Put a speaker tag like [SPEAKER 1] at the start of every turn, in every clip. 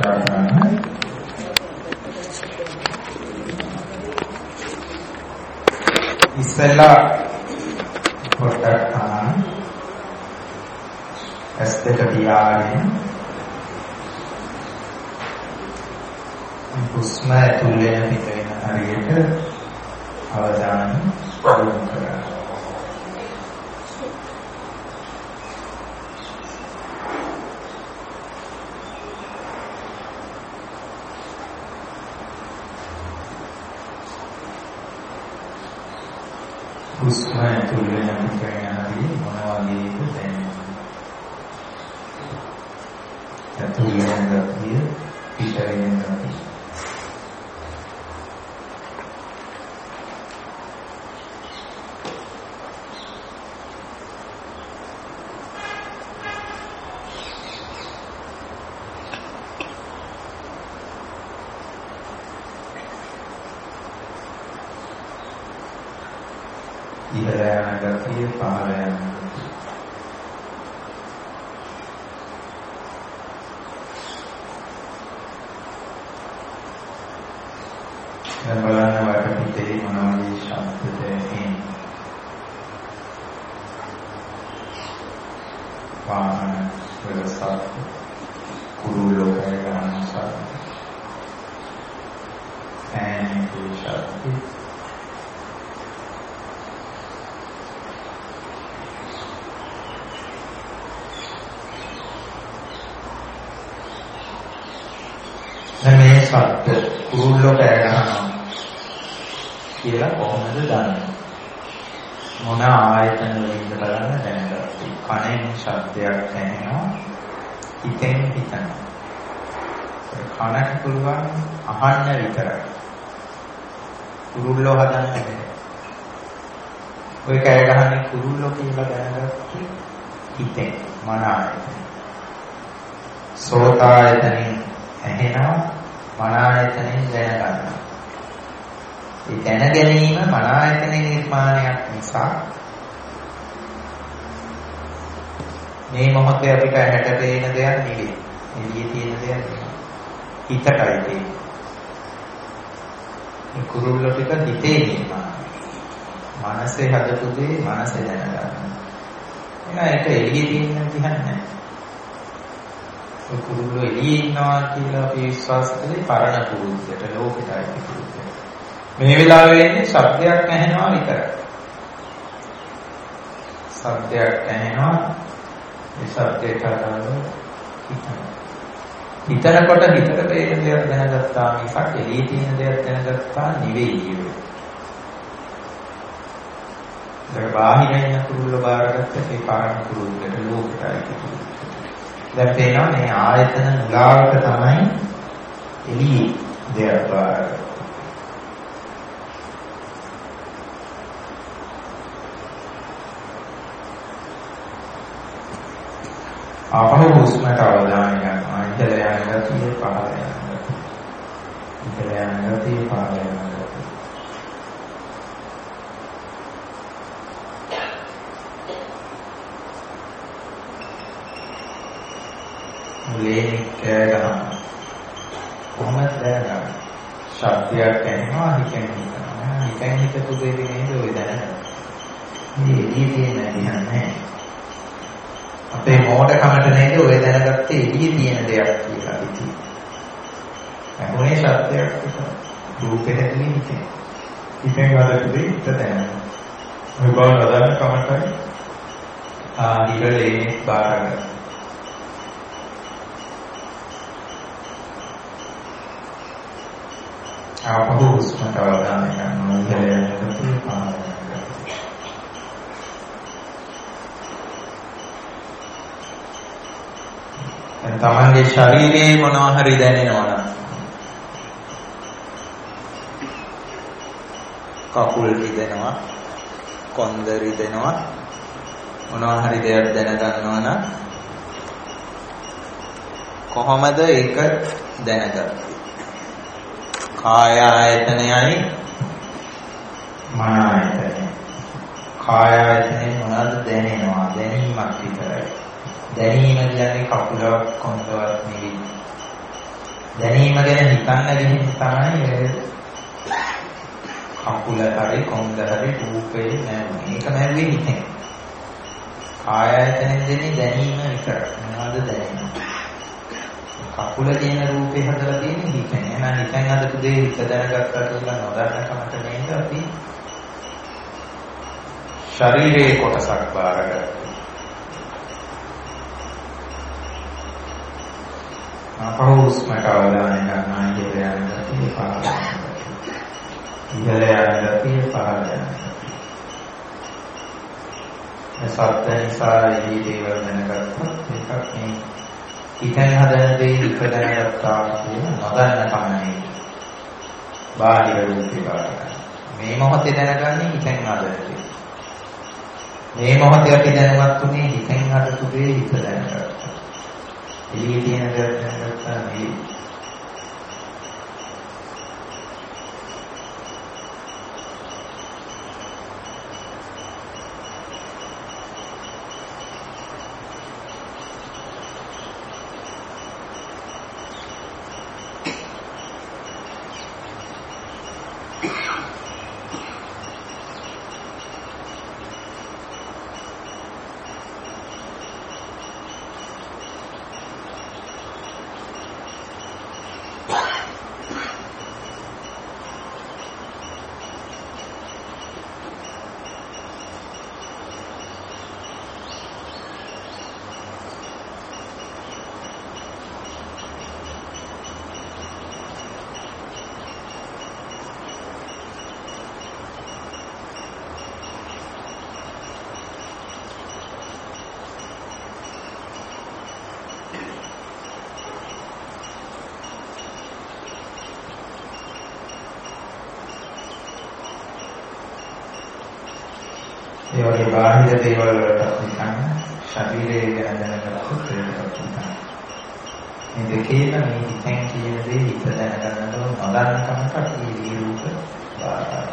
[SPEAKER 1] සාකච්ඡා කරන්න. ඉස්සෙල්ලා පොඩ්ඩක් තමයි ඇස් දෙක පියාගෙන හුස්ම ඇතුළේ පිට වෙන හරියට අවධානය යොමු කරන්න. හුස්ම ඇතුළේ පිට වෙන හරිය මොන වගේද දැනෙන්නේ? ඇතුළේ ගතිය පිට වෙන ගතිය. ඉහළ යන ගතිය පහළ යන ගතිය. දැන් බලන්න වටපිටේ මොනවගේ ශබ්දද එන්නේ. වාහන වල ශබ්ද, කුරුල්ලෝ කෑ ගහන ශබ්ද, ෆෑන් ශබ්ද, මේ ශබ්ද කුරුල්ලෝ කෑ ගහනවා කියලා කොහොමද දන්නේ? මොන ආයතන වලින්ද බලන්න දැනගත්තේ? කනෙන් ශබ්දයක් ඇහෙනවා, හිතෙන් හිතනවා. කනට පුළුවන් අහන්න විතරයි. කුරුල්ලෝ හදන්නේ නැහැ. ඔය කෑ ගහන්නේ කුරුල්ලෝ කියලා දැනගත්තේ හිතෙන්, මන ආයතන. සෝත ආයතනෙන් ඇහෙනවා, මන ආයතනෙන් දැනගන්නවා. ඒ දැන ගැනීම මන ආයතනයේ නිර්මාණයක් නිසා මේ මොහොතේ අපිට ඇහැට පේන දෙයක් නෙවෙයි. එළියේ තියෙන දෙයක් නෙවෙයි. හිතටයි තියෙන්නේ. මේ කුරුල්ල ටික හිතේ නිර්මාණය. මනසේ හදපු දේ මනසේ දැනගන්නවා. ඒක එළියේ තියෙන දෙයක් නෑ. කුරුල්ලෝ එළියේ ඉන්නවා කියලා අපි විශ්වාස කරේ පරණ කුරුල්ලට, ලෝකෙටයි කුරුල්ලට. මේ වෙලාවේ වෙන්නේ ශබ්දයක් ඇහෙනවා විතරයි. ශබ්දයක් ඇහෙනවා, ඒ ශබ්දයට අදාළව හිතනවා. හිතනකොට හිතට පේන දේවල් දැනගත්තා මිසක් එළියේ තියෙන දේවල් දැනගත්තා නෙවෙයි. ඒක බාහිර ඉන්න කුරුල්ලෝ බාරගත්ත ඒ පරණ කුරුල්ලට, ලෝකෙටයි කුරුල්ලට. දැන් පේනවා මේ ආයතන මුලාවක තමයි එළියේ දෙයක් බාරගන්නේ. ආපහු හුස්මට අවධානය යනවා. ඉහළ යන ගතිය, පහළ යන ගතිය. ඉහළ යන ගතිය, පහළ යන ගතිය. මුලේ කෑ ගහනවා. කොහොමද දැනගන්නේ? ශබ්දයක් ඇහෙනවා, හිතෙන් හිතනවා. හිතෙන් හිතපු දෙයක් නේද ඔය දැනගන්නේ. මේ එළියේ තියෙන දෙයක් නැහැ. අපේ මොඩකමට නේද ඔය දැනගත්තේ එළියේ තියෙන දෙයක් කියලා හිතේ. මොනේ ශබ්දයක් රූපෙට දෙන්නේ හිතේ. හිතෙන් වලට දෙන්න දැනගන්න. ඔය බව නදන්න කමටයි ඉරලේ බාරගන්න. ආපහු හුස්මට අවධානය යොමු කරනවා. තමන්ගේ ශරීරයේ මොනවා හරි දැනෙනවා නම් කකුල් රිදෙනවා, කොන්ද රිදෙනවා, මොනවා හරි දෙයක් දැනගන්නවා නම් කොහොමද ඒක දැනගත්තේ? කාය ආයතනයයි මන ආයතනයයි. කාය ආයතනයේ මොනවද දැනෙනවා? දැනීමක් විතරයි. දැනීම කියන්නේ කකුලක් කොන්දවත් නෙවෙයි. දැනීම ගැන හිතන්න ගිහින් තමයි කකුල හරි කොන්ද හරි රූපේ නෑ මේක නැන්නේ හිතෙන්. කායයතෙන් දෙන්නේ දැනීම විතරයි. මොනවද දැනීම? කකුල තියෙන රූපේ හදලා තියෙන්නේ හිතෙන්. එහෙනම් හිතෙන් හදපු දේ හිත දැනගත්තා කියලා නොදන්න කමට නේද අපි ශරීරයේ කොටසක් බාරගත්තේ. අපහු උස්මට අවධානය ගන්නා ඉහළ යන ගතිය පහළ යන ගතිය. ඉහළ යන ගතිය පහළ යන ගතිය. මේ සත්‍ය නිසා මේ දේවල් දැනගත්තොත් ඒකක් මේ හිතෙන් හදන දේ හිත දැනගත්තා කියන නොදන්න කමනේ. බාහිර රූපේ බාරගන්න. මේ මොහොතේ දැනගන්නේ හිතෙන් හදන දේ. මේ මොහොතේ අපි දැනගත් උනේ හිතෙන් හදපු දේ හිත දැනගත්තා. එළියේ තියෙන දේ දැනගත්තා නෙවෙයි. ඒ වගේ බාහිර දේවල් වලට හිතන්න ශරීරය ගැන දැනගත්තොත් ඒකත් හිතන්න. මේ දෙකේම මේ හිතෙන් කියන දේ හිත දැනගන්නකොට නොදන්න කමට අපි මේ රූප බාරගන්නවා.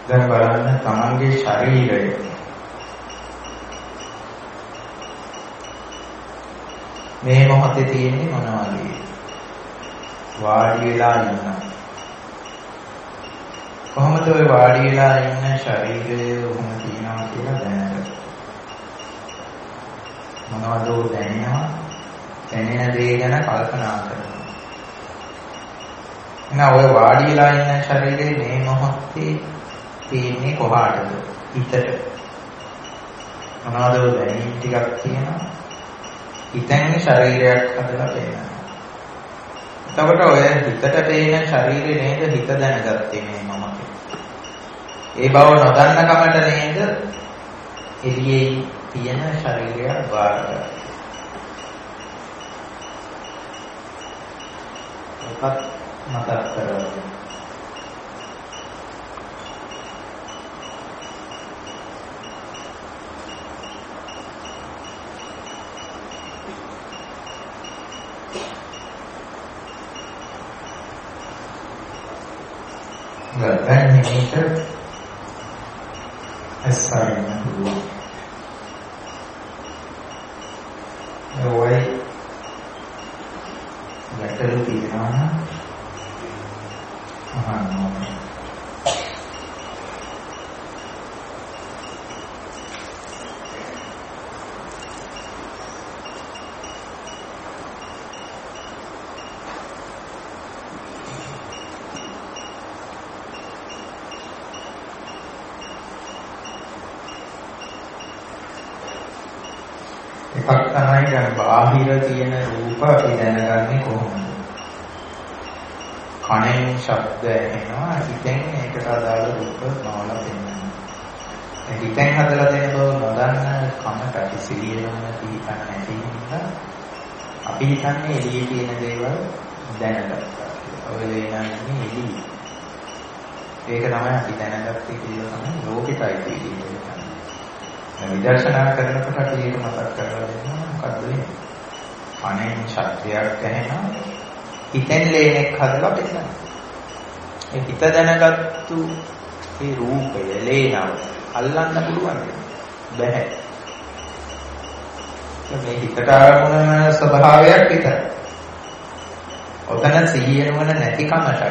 [SPEAKER 1] දැන් බලන්න තමන්ගේ ශරීරය මේ මොහොතේ තියෙන්නේ මොන වගේ? වාඩි වෙලා ඉන්නවා. කොහොමද ඔය වාඩි වෙලා ඉන්න ශරීරය උහුම තියනවා කියලා දැනගන්න. මොනවද දැනෙනවා? දැනෙන දේ ගැන කල්පනා කරනවා. එහෙනම් ඔය වාඩි වෙලා ඉන්න ශරීරයේ මේ මොහොතේ තියෙන්නේ කොහාටද? හිතට. මොනවද දැනීම් ටිකක් තියෙනවා? හිතෙන් ශරීරයක් හදලා පේනවා. එතකොට ඔය හිතට පේන ශරීරේ නේද හිත දැනගත්තේ මේ මොහොතේ. ඒ බව නොදන්න කමට නේද එළියේ තියෙන ශරීරය බාරගන්නේ. ඒකත් මතක් කරගන්න. දැන් මේක අස්සරින්න පුළුවන්. ඔය ගැටලු තියෙනවා නම් අහන්න ඕනේ. එකක් තමයි දැන් බාහිර තියෙන රූප අපි දැනගන්නේ කොහොමද? කණෙන් ශබ්ද ඇහෙනවා, හිතෙන් ඒකට අදාළ රූප මාලා පෙන්වනවා. ඒ හිතෙන් හදලා දෙන බව නොදන්න කමට අපි සිහියවන පිළිපන් නැති නිසා අපි හිතන්නේ එළියේ තියෙන දේවල් දැනගත්තා කියලා. ඔය වෙනන්නේ එළිය. ඒක තමයි අපි දැනගත්තේ කියලා තමයි ලෝකෙටයි කියන්නේ. විදර්ශනා කරනකොට අපි ඒක මතක් කරලා දෙනවා. මොකද්ද වෙන්නේ? කණෙන් ශබ්දයක් ඇහෙනවා, හිතෙන් ලේනෙක් හදලා පෙන්නනවා. ඒ හිත දැනගත්තු ඒ රූපය ලේනව අල්ලන්න පුළුවන් බැහැ. මේ හිතට ආරමුණ ස්වභාවයක් විතරයි. ඔතන සිහියනවන නැති කමටයි.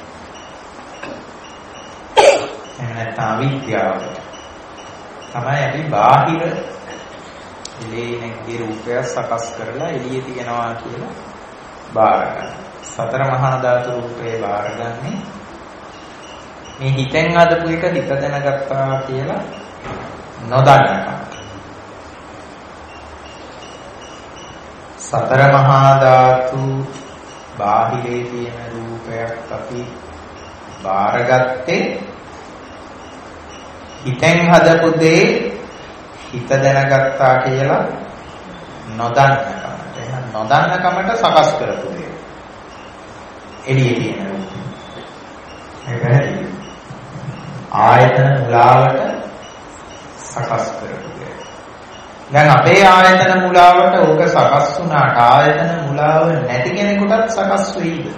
[SPEAKER 1] එහෙම නැත්නම් අවිද්‍යාවට තමයි අපි බාහිර එළියේ රූපය සකස් කරලා එළියේ තියනවා කියලා බාරගන්න. සතර මහා ධාතු රූපේ බාරගන්නේ මේ හිතෙන් අදපු එක හිත දැනගත්තා කියලා නොදන්නකම. සතර මහා ධාතු බාහිරේ තියෙන රූපයක් අපි බාරගත්තේ හිතෙන් හදපු දේ හිත දැනගත්තා කියලා නොදන්න කමට. එහෙනම් නොදන්න කමට සකස් කරපු දේ. එළියේ තියෙන රූපය. මේ පැහැදිලි. ආයතන මුලාවට සකස් කරපු දේ. දැන් අපේ ආයතන මුලාවට ඕක සකස් වුණාට ආයතන මුලාව නැති කෙනෙකුටත් සකස් වෙයිද?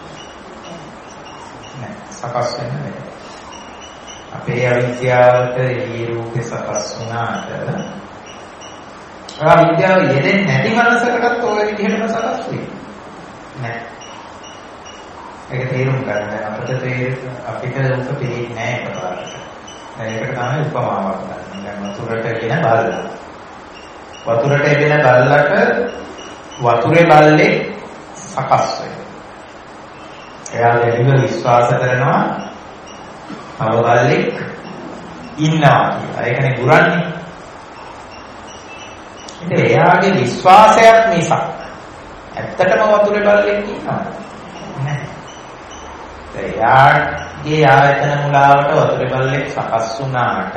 [SPEAKER 1] නෑ, සකස් වෙන්නේ නැහැ. අපේ අවිද්‍යාවට එළියේ රූපේ සකස් වුණාට අවිද්‍යාව යෙදෙන්නේ නැති මනසකටත් ඔය විදිහටම සකස් වෙයි. නෑ. ඒක තේරුම් ගන්න. අපිට රූප පේන්නේ නැහැ එකපාරට. ඒකට තමයි උපමාවක් ගන්න. දැන් වතුරට එන බල්ලා. වතුරට එන බල්ලට වතුරේ බල්ලේ සකස් වෙනවා. එයා දෙවිව විශ්වාස කරනවා තව බල්ලෙක් ඉන්නවා කියලා. ඒකනේ ගුරන්නේ. ඉතින් එයාගේ විශ්වාසයක් නිසා ඇත්තටම වතුරේ බල්ලෙක් ඉන්නවා. නැහැ. එයාගේ ආයතන මුලාවට වතුරේ බල්ලෙක් සකස් වුණාට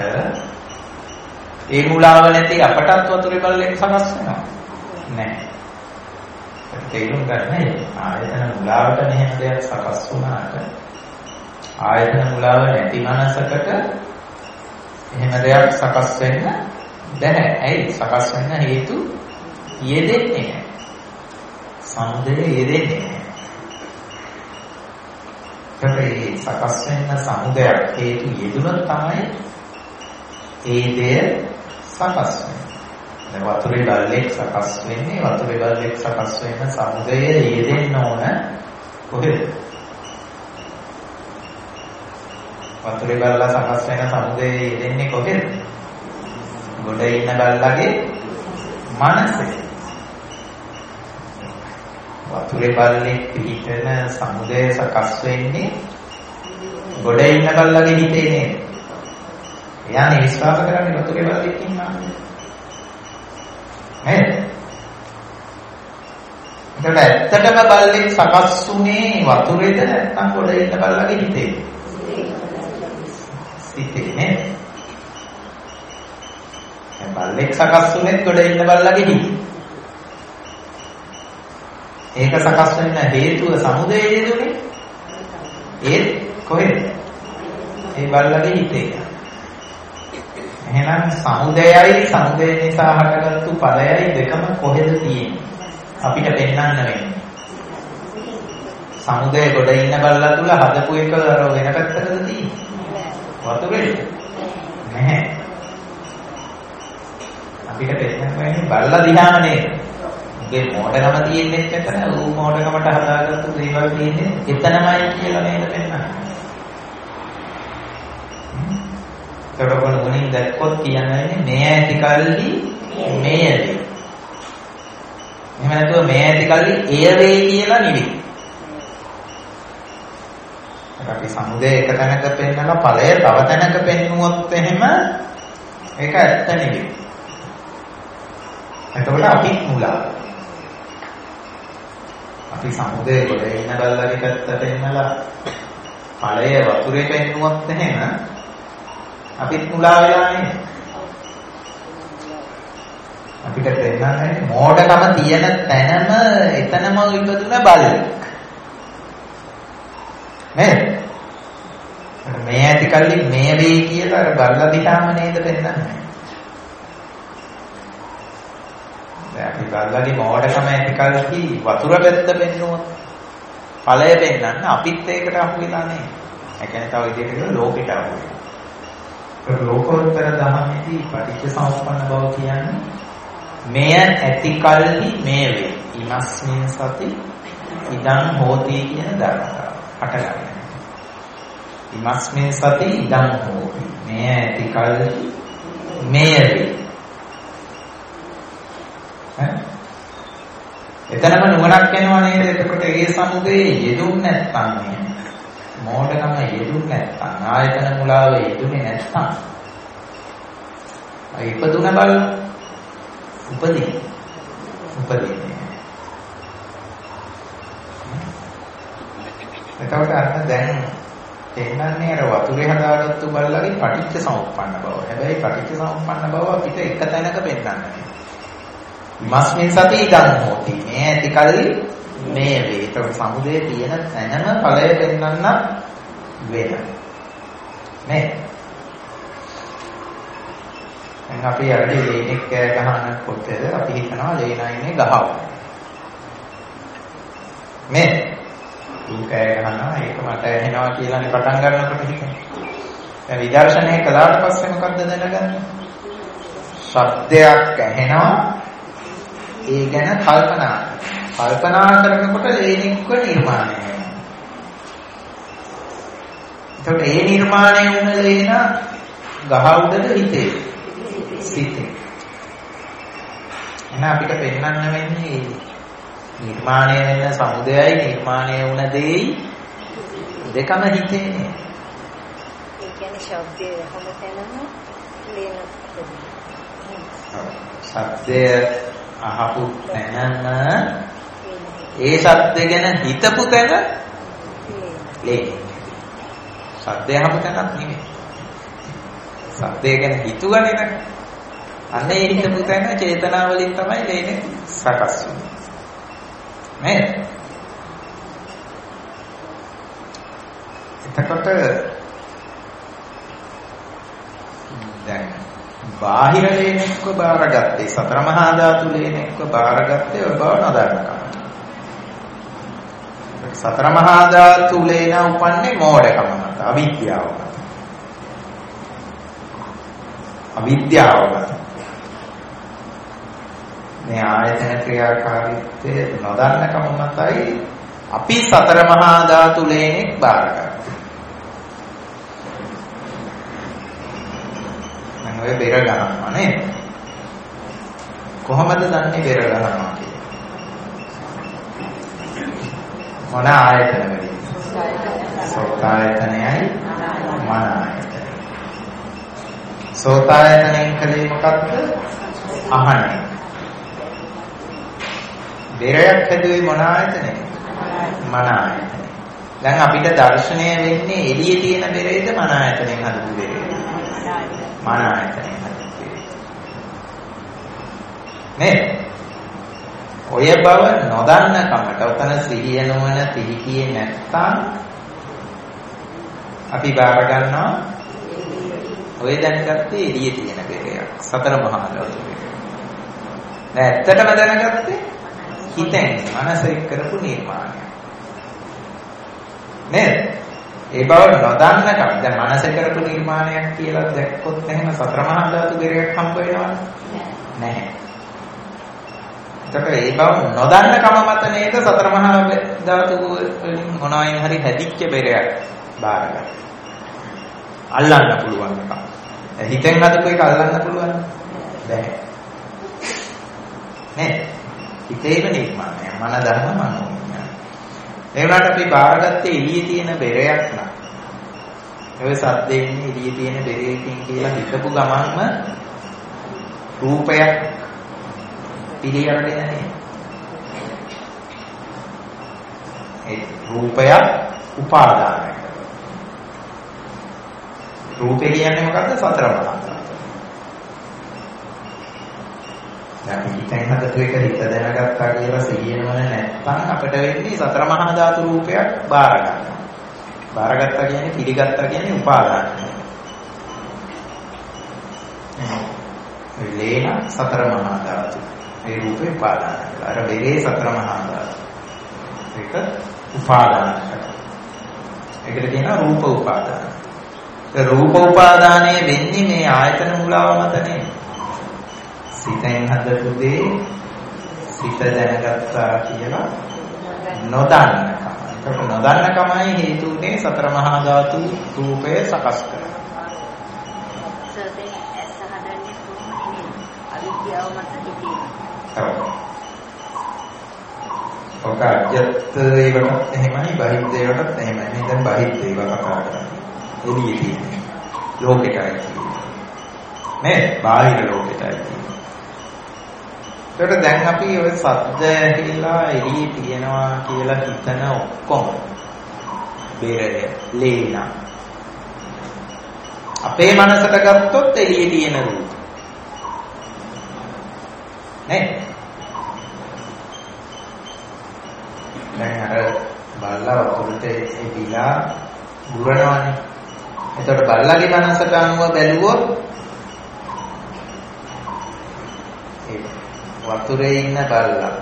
[SPEAKER 1] ඒ මුලාව නැති අපටත් වතුරේ බල්ලෙක් සකස් වෙනවා. නැහැ. තේරුම් ගන්න ආයතන මුලාවට මෙහෙම දෙයක් සකස් වුණාට ආයතන මුලාව නැති මනසකට එහෙම දෙයක් සකස් වෙන්න බැහැ. ඇයි? සකස් වෙන්න හේතු යෙදෙන්නේ නැහැ. සමුදය යෙදෙන්නේ නැහැ. ඒ සකස් වෙන සමුදයක් හේතු යෙදුනොත් තමයි ඒ දේ සකස් වෙන්නේ. දැන් වතුරේ බල්ලෙක් සකස් වෙන්නේ වතුරේ බල්ලෙක් සකස් වෙන සමුදය යෙදෙන්න ඕන කොහෙද? වතුරේ බල්ලා සකස් වෙන සමුදය යෙදෙන්නේ කොහෙද? ගොඩ ඉන්න බල්ලගේ මනසේ. වතුරේ බල්ලෙක් පිහිටන සමුදය සකස් වෙන්නේ ගොඩ ඉන්න බල්ලගේ හිතේ නේද? එයානේ විශ්වාස කරන්නේ වතුරේ බල්ලෙක් ඉන්නවා. නේද? ඒකට ඇත්තටම බල්ලෙක් සකස් වුණේ වතුරේද නැත්නම් ගොඩ ඉන්න බල්ලගේ හිතේ? හිතේ නේද? බල්ලෙක් සකස් වුණේ ගොඩ ඉන්න බල්ලගේ හිතේ. ඒක සකස් වෙන හේතුව සමුදය යෙදුනේ ඒ කොහෙද? ඒ බල්ලගේ හිතේ. එහෙනම් සමුදයයි සමුදය නිසා හටගත්තු ඵලයයි දෙකම කොහෙද තියෙන්නේ? අපිට පෙන්වන්න වෙන්නේ. සමුදය ගොඩ ඉන්න බල්ලා තුල හදපු එක වෙන පැත්තකද තියෙන්නේ? වතුරේ නැහැ. අපිට පෙන්වන්න වෙන්නේ බල්ලා දිහාම නේද? ඒ මොඩකම තියෙන්නේ එතන ඌ මොඩකමට හදාගත්තු දේවල් තියෙන්නේ එතනමයි කියලා නේද පෙන්නන්නේ. ඒකවල ගුණින් දැක්කොත් කියන්නේ මේ ඇති කල්ලි මේ ඇති. එහෙම නැතුව මේ ඇති කල්ලි එය වේ කියලා නෙවෙයි. අපි සමුදය එක තැනක පෙන්නලා ඵලය තව තැනක පෙන්නුවොත් එහෙම ඒක ඇත්ත නෙවෙයි. එතකොට අපි මුලා අපි සමුදය වල ඉන්න බල්ලගේ පැත්තට එන්නලා ඵලය වතුරේ පෙන්නුවොත් එහෙම අපිත් මුලා වෙලා නේද? අපිට පෙන්නන්නේ මෝඩකම තියෙන තැනම එතනම ඉපදුන බල්ලෙක්. නේද? මේ ඇති කල්ලි මේ වේ කියලා අර බල්ලා දිහාම නේද පෙන්නන්නේ? අපි බල්ලාගේ මොඩකම ඇති කල්හි වතුර පැත්ත පෙන්නුවොත් ඵලය පෙන්වන්න අපිත් ඒකට අහු වෙලා නේ. ඒ කියන්නේ තව විදිහට කියනවා ලෝකෙට අහු වෙනවා. ඒක ලෝකෝත්තර ධර්මයේදී පටිච්චසමුප්පන්න බව කියන්නේ මෙය ඇති කල්හි මේ වේ. ඉමස්මින් සති ඉදං හෝති කියන ධර්මතාව. හටගන්න. ඉමස්මින් සති ඉදං හෝති. මෙය ඇති කල්හි මේ වේ. එතනම නුවණක් එනවා නේද? එතකොට ඒ සමුදේ යෙදුන් නැත්නම් නේ. මෝඩකම යෙදුන් නැත්නම් ආයතන මුලාව යෙදුනේ නැත්නම් ඉපදුන බල උපදී. එතකොට අන්න දැන් තේන්නන්නේ අර වතුරේ හදාගත්තු බල්ලගේ පටිච්ච සමුප්පන්න බව. හැබැයි පටිච්ච සමුප්පන්න බව අපිට එක තැනක පෙන්නන්නේ. මස්මින් සති ඉදං හෝති. මේ ඇති කල්ලි මේ වේ. ඒක සමුදේ තියෙන තැනම ඵලය පෙන්වන්න වෙන. නේ. දැන් අපි යටි ලේනෙක් කෑ ගහනකොට අපි හිතනවා ලේනා ඉන්නේ ගහව. නේ. ඌ කෑ ගහනවා ඒක මට ඇහෙනවා කියලානේ පටන් ගන්නකොට හිතන්නේ. දැන් විදර්ශනය කළාට පස්සේ මොකද්ද දැනගන්නේ? ශබ්දයක් ඇහෙනවා ඒ ගැන කල්පනා කරනකොට ලේනික්ව නිර්මාණය වෙනවා. එතකොට ඒ නිර්මාණය වුණ ලේන ගහ උඩද හිතේ? සිතේ. එහෙනම් අපිට පෙන්වන්න වෙන්නේ නිර්මාණය වෙන සමුදයයි නිර්මාණය වුණ දෙයි දෙකම හිතේනේ.
[SPEAKER 2] ඒ කියන්නේ ශබ්දයේ හැමතැනම ලේන
[SPEAKER 1] සත්‍ය අහපු තැනම ඒ සත්‍ය ගැන හිතපු තැන ලේ. සත්‍ය අහපු තැනක් නෙමෙයි. සත්‍ය ගැන හිතුවනේ නේද? අන්න ඒ හිතපු තැන චේතනාවලින් තමයි ලේනේ සකස් වෙන්නේ. නේද? එතකොට දැන් බාහිර ලේනෙක්ව බාරගත්තේ සතර මහා ධාතු ලේනෙක්ව බාරගත්තේ ඔය බව නදන්නකම. සතර මහා ධාතු ලේන උපන්නේ මෝඩකම මත, අවිද්‍යාව මත. අවිද්‍යාව මත. මේ ආයතන ක්‍රියාකාරීත්වය නොදන්නකම මතයි අපි සතර මහා ධාතු ලේනෙක් බාරගත්තා. මම ඔය බෙර ගන්නවා නේද? කොහොමද දන්නේ බෙර ගන්නවා කියලා? මොන ආයතන වලින්? සෝත ආයතනයයි මන ආයතනය. සෝත ආයතනයෙන් කලේ මොකක්ද? අහන්නේ. බෙරයක් හැදුවේ මොන ආයතනයද? මන ආයතනය. දැන් අපිට දර්ශනය වෙන්නේ එළියේ තියෙන බෙරේද මන ආයතනයෙන් හදපු බෙරේද? මන ආයතනයෙන් හදපු බෙරේ. නේද? ඔය බව නොදන්න කමට උතන සිහිය නොවන තිහිතියේ නැත්තම් අපි බාර ගන්නවා ඔය දැනගත්තේ එළියේ තියෙන බෙරයක්. සතර මහා ධාතු බෙරයක්. දැන් ඇත්තටම දැනගත්තේ හිතෙන් මනසෙන් කරපු නිර්මාණය. නේද? ඒ බව නොදන්නකම දැන් මනසෙන් කරපු නිර්මාණයක් කියලා දැක්කොත් එහෙම සතර මහා ධාතු බෙරයක් හම්බ වෙනවද? නැහැ. එතකොට ඒ බව නොදන්නකම මත නේද සතර මහා ධාතු වලින් මොනවායින් හරි හැදිච්ච බෙරයක් බාරගන්න. අල්ලන්න පුළුවන් එක. හිතෙන් හදපු එක අල්ලන්න පුළුවන් බැහැ. නේද? හිතේම නිර්මාණය මන ධර්ම මනෝඥාන. ඒ වුණාට අපි බාරගත්තේ එළියේ තියෙන බෙරයක් නා. ඔය සද්දේ ඉන්නේ එළියේ තියෙන බෙරයකින් කියලා හිතපු ගමන්ම රූපයක් පිළියරට යන්නේ. ඒ රූපයක් උපාදානයි. රූපේ කියන්නේ මොකද්ද? සතර මහා ධාතු. දැන් හිතෙන් හදපු එක හිත දැනගත්තා කියලා සිහියනවන නැත්නම් අපිට වෙන්නේ සතර මහා ධාතු රූපයක් බාර ගන්නවා. බාරගත්තා කියන්නේ පිළිගත්තා කියන්නේ උපාදානයි. ලේන සතර මහා ධාතු. ඒ රූපේ උපාදාන කරලා. අර බෙරේ සතර මහා ධාතු. ඒක උපාදාන කරලා. ඒකට කියනවා රූප උපාදාන. ඒ රූප උපාදානයේ වෙන්නේ මේ ආයතන මුලාව මත නෙමෙයි. සිතෙන් හදපු දේ සිත දැනගත්තා කියලා නොදන්නකම. ඒක නොදන්නකමයි හේතුනේ සතර මහා ධාතු රූපය සකස් කරන්නේ. ඔක අජත් ඒවටත් එහෙමයි බහිද්ද ඒවටත් එහෙමයි. මේ දැන් බහිද්ද ඒව කතා කරන්නේ. එළියේ තියෙන ලෝකෙටයි කියන්නේ. නේ? බාහිර ලෝකෙටයි කියන්නේ. ඒකට දැන් අපි ඔය සද්ද ඇහිලා එළියේ තියනවා කියලා හිතන ඔක්කොම බෙරය, ලේන. අපේ මනසට ගත්තොත් එළියේ තියෙන රූප. නේ? දැන් අර බල්ලා වතුරට එවිලා බුරනවානේ. එතකොට බල්ලාගේ මනසට අනුව බැලුවොත් ඒ වතුරේ ඉන්න බල්ලා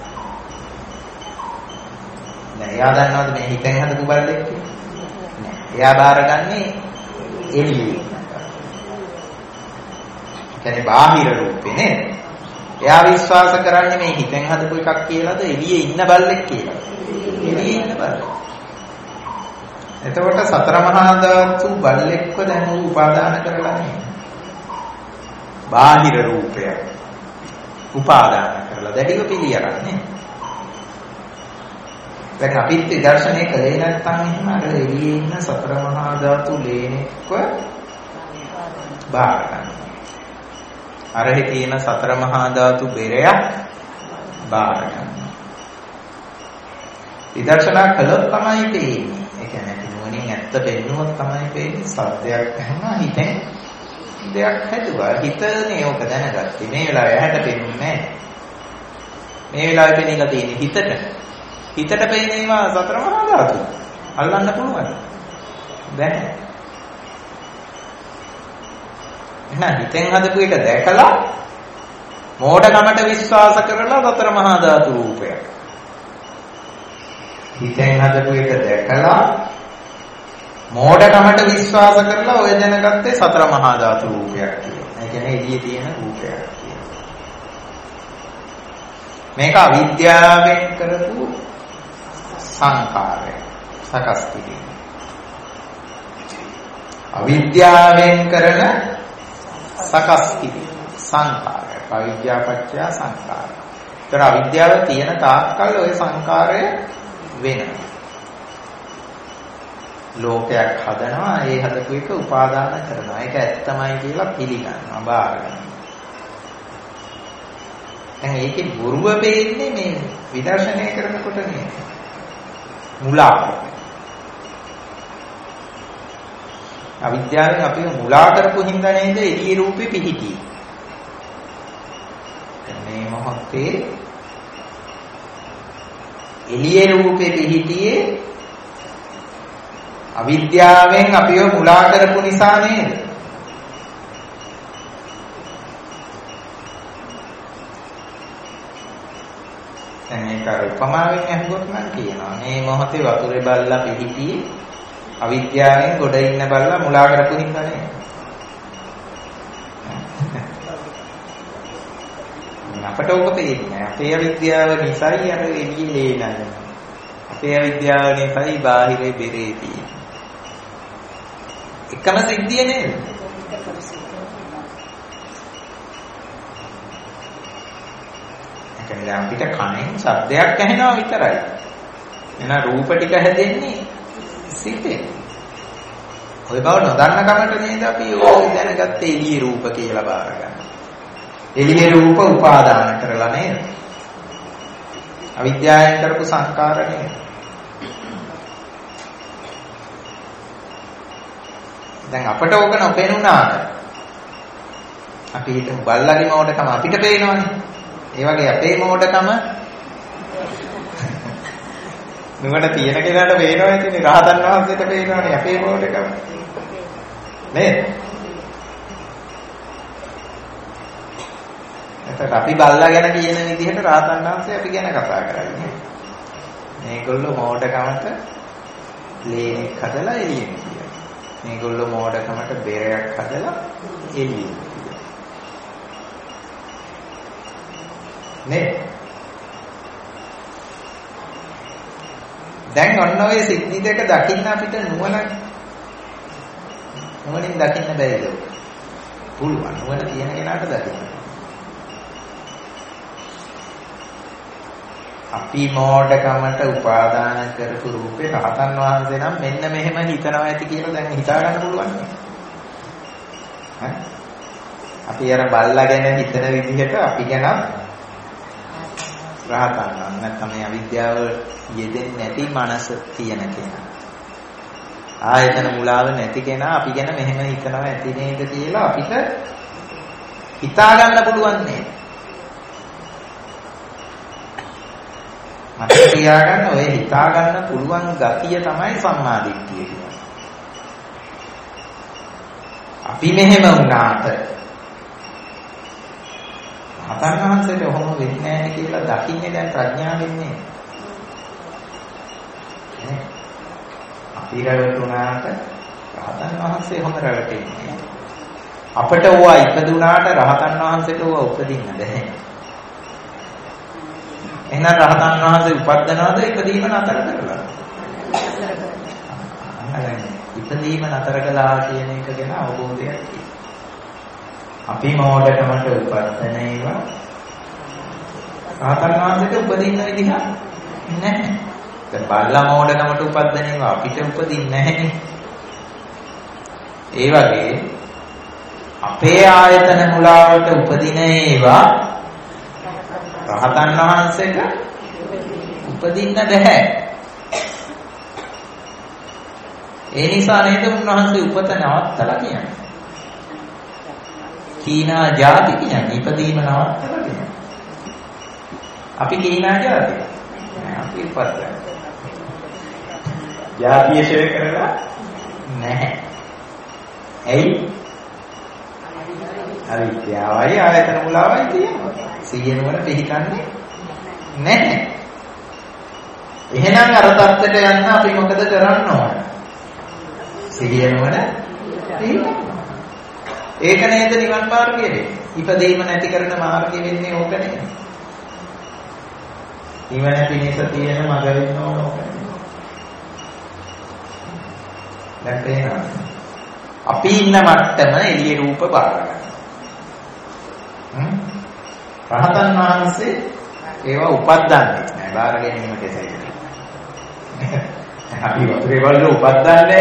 [SPEAKER 1] නෑ එයා දන්නවද මේ හිතෙන් හදපු බල්ලෙක් කියලා? නෑ. එයා බාරගන්නේ එළියේ. කියන්නේ බාහිර රූපේ නේද? එයා විශ්වාස කරන්නේ මේ හිතෙන් හදපු එකක් කියලාද එළියේ ඉන්න බල්ලෙක් කියලා. එළියේ ඉන්න බල්ලෙක්. එතකොට සතර මහා ධාතු බල්ලෙක්ව දැන් උපාදාන කරලා නේ. බාහිර රූපය උපාදාන කරලා දැඩිව පිළියරන්නේ. දැන් අපිත් දර්ශනය කළේ නැත්නම් එහෙම අර එළියේ ඉන්න සතර මහා ධාතු ලේනෙක්ව බාර ගන්නවා. අරහි තියෙන සතර මහා ධාතු බෙරයක් බාර ගන්නවා. විදර්ශනා කළොත් තමයි තේරෙන්නේ. ඒ කියන්නේ නුවණින් ඇත්ත පෙන්නුවොත් තමයි පේන්නේ සත්‍යයක් එහෙම හිතෙන් දෙයක් හැදුවා. හිතනේ ඕක දැනගත්තේ. මේ වෙලාවේ ඇහැට පෙන්නුන්නේ නැහැ. මේ වෙලාවේ පෙන්නලා තියෙන්නේ හිතට. හිතට පෙන්නේවා සතර මහා ධාතු. අල්ලන්න පුළුවන්. බැහැ. එහෙනම් හිතෙන් හදපු එක දැකලා මෝඩකමට විශ්වාස කරලා සතර මහා ධාතු රූපයක්. හිතෙන් හදපු එක දැකලා මෝඩකමට විශ්වාස කරලා ඔය දැනගත්තේ සතර මහා ධාතු රූපයක් කියලා. ඒ කියන්නේ එළියේ තියෙන රූපයක් කියලා. මේක අවිද්‍යාවෙන් කරපු සංකාරය. සකස් කිරීම. අවිද්‍යාවෙන් කරන සකස් කිරීම සංකාරය. අවිද්‍යාපච්චය සංකාරය. ඒතර අවිද්‍යාව තියෙන තාක්කල් ওই සංකාරය වෙනවා. ලෝකයක් හදනවා, ඒ හදපු එක උපාදාන කරනවා. ඒක ඇත්තමයි කියලා පිළිගන්නවා, බාර ගන්නවා. දැන් ඒකේ බොරුව වෙන්නේ මේ විදර්ශනය කරනකොට නේ. මුලා. අවිද්‍යාවෙන් අපිව මුලා කරපු හින්දා නේද එළියේ රූපේ පිහිටියේ. මේ මොහොතේ එළියේ රූපේ පිහිටියේ අවිද්‍යාවෙන් අපිව මුලා කරපු නිසා නේද? දැන් මේක උපමාවෙන් අහුවොත් නම් කියනවා මේ මොහොතේ වතුරේ බල්ලා පිහිටියේ අවිද්‍යාවෙන් ගොඩ ඉන්න බල්ලා මුලා කරපු හින්දා නේද? අපට ඕක තේරෙන්නේ අපේ අවිද්‍යාව නිසායි අර එළියේ ලේනන්නේ. අපේ අවිද්‍යාව නිසායි බාහිරේ බෙරේ තියෙන්නේ. එකම සිද්ධිය නේද? ඒකනේ අපිට කනෙන් ශබ්දයක් ඇහෙනවා විතරයි. එහෙනම් රූප ටික හැදෙන්නේ සිතේ. ඔය බව නොදන්න කමට නේද අපි ඕක දැනගත්තේ එළියේ රූප කියලා බාරගන්න. එළියේ රූප උපාදාන කරලා නේද? අවිද්‍යාවෙන් කරපු සංකාර නේද? දැන් අපට ඕක නොපෙනුනාට අපි හිතමු බල්ලගේ මෝඩකම අපිට පේනවනේ. ඒ වගේ අපේ මෝඩකම නුවණ තියෙන කෙනාට පේනවා ඉතින් රහතන් වහන්සේට පේනවනේ අපේ මෝඩකම. නේද? එතකොට අපි බල්ලා ගැන කියන විදිහට රහතන් වහන්සේ අපි ගැන කතා කරන්නේ. මේගොල්ලෝ මෝඩකමට ලේනෙක් හදලා එළියෙන් කියනවා. මේගොල්ලෝ මෝඩකමට බෙරයක් හදලා එළියෙන් කියනවා. නේ? දැන් ඔන්න ඔය සිද්ධි දෙක දකින්න අපිට නුවණින් දකින්න බැරිද? පුළුවන්. නුවණ තියෙන කෙනාට දකින්න. අපි මෝඩකමට උපාදාන කරපු රූපේ රහතන් වහන්සේ නම් මෙන්න මෙහෙම හිතනවා ඇති කියලා දැන් හිතා ගන්න පුළුවන් නේ. අපි අර බල්ලා ගැන හිතන විදිහට අපි ගැන රහතන් නම් නැත්නම් මේ අවිද්‍යාව යෙදෙන්නේ නැති මනස තියෙන කෙනා. ආයතන මුලාව නැති කෙනා අපි ගැන මෙහෙම හිතනවා ඇති නේද කියලා අපිට හිතා ගන්න පුළුවන් නේ. මට තියාගන්න ඔය හිතා ගන්න පුළුවන් ගතිය තමයි සම්මාදිට්ඨිය කියන්නේ. අපි මෙහෙම වුණාට රහතන් වහන්සේට ඔහොම වෙන්නේ නැහැ කියලා දකින්නේ දැන් ප්‍රඥාවෙන් නේ. අපි රැවටුණාට රහතන් වහන්සේ ඔහොම රැවටෙන්නේ. අපට ඕවා ඉපදුණාට රහතන් වහන්සේට ඕවා උපදින්න බැහැ. එහෙනම් රහතන් වහන්සේ උපද්දනවාද ඉපදීම නතර කරලා? ඉපදීම නතර කළා කියන එක ගැන අවබෝධයක් තියෙනවා. අපි මෝඩකමට උපද්දන ඒවා රහතන් වහන්සේට උපදින්න විදිහක් නැහැ. දැන් බල්ලා මෝඩකමට උපද්දන ඒවා අපිට උපදින්නේ නැහැනේ. ඒ වගේ අපේ ආයතන මුලාවට උපදින ඒවා රහතන් වහන්සේට උපදින්න බෑ. ඒ නිසා නේද උන්වහන්සේ උපත නවත්තලා කියන්නේ. කීනා ජාති කියන්නේ ඉපදීම නවත්තලා කියන්නේ. අපි කීනා ජාති. අපි උපත්. ජාතිය ෂෙර කරලා නැහැ. ඇයි? අවිද්‍යාවයි ආයතන මුලාවයි තියෙනවා. සියනුවර පිළිගන්නේ නැහැ. එහෙනම් අර தත්තට යන්න අපි මොකද කරන්න ඕන? සිහියනවන ඒක නේද නිවන් මාර්ගය. ඉපදීම නැති කරන මාර්ගය වෙන්නේ ඕක නේද? නිවන පිණිස තියෙන මඟ වෙන්න ඕන ඕක. දැන් තේරෙනවද? අපි ඉන්න මට්ටම එළිය රූප බාරගන්න. රහතන් වහන්සේ ඒවා උපද්දන්නේ නැහැ. බාර ගැනීම කෙසේද? අපි වතුරේ වල උපද්දන්නේ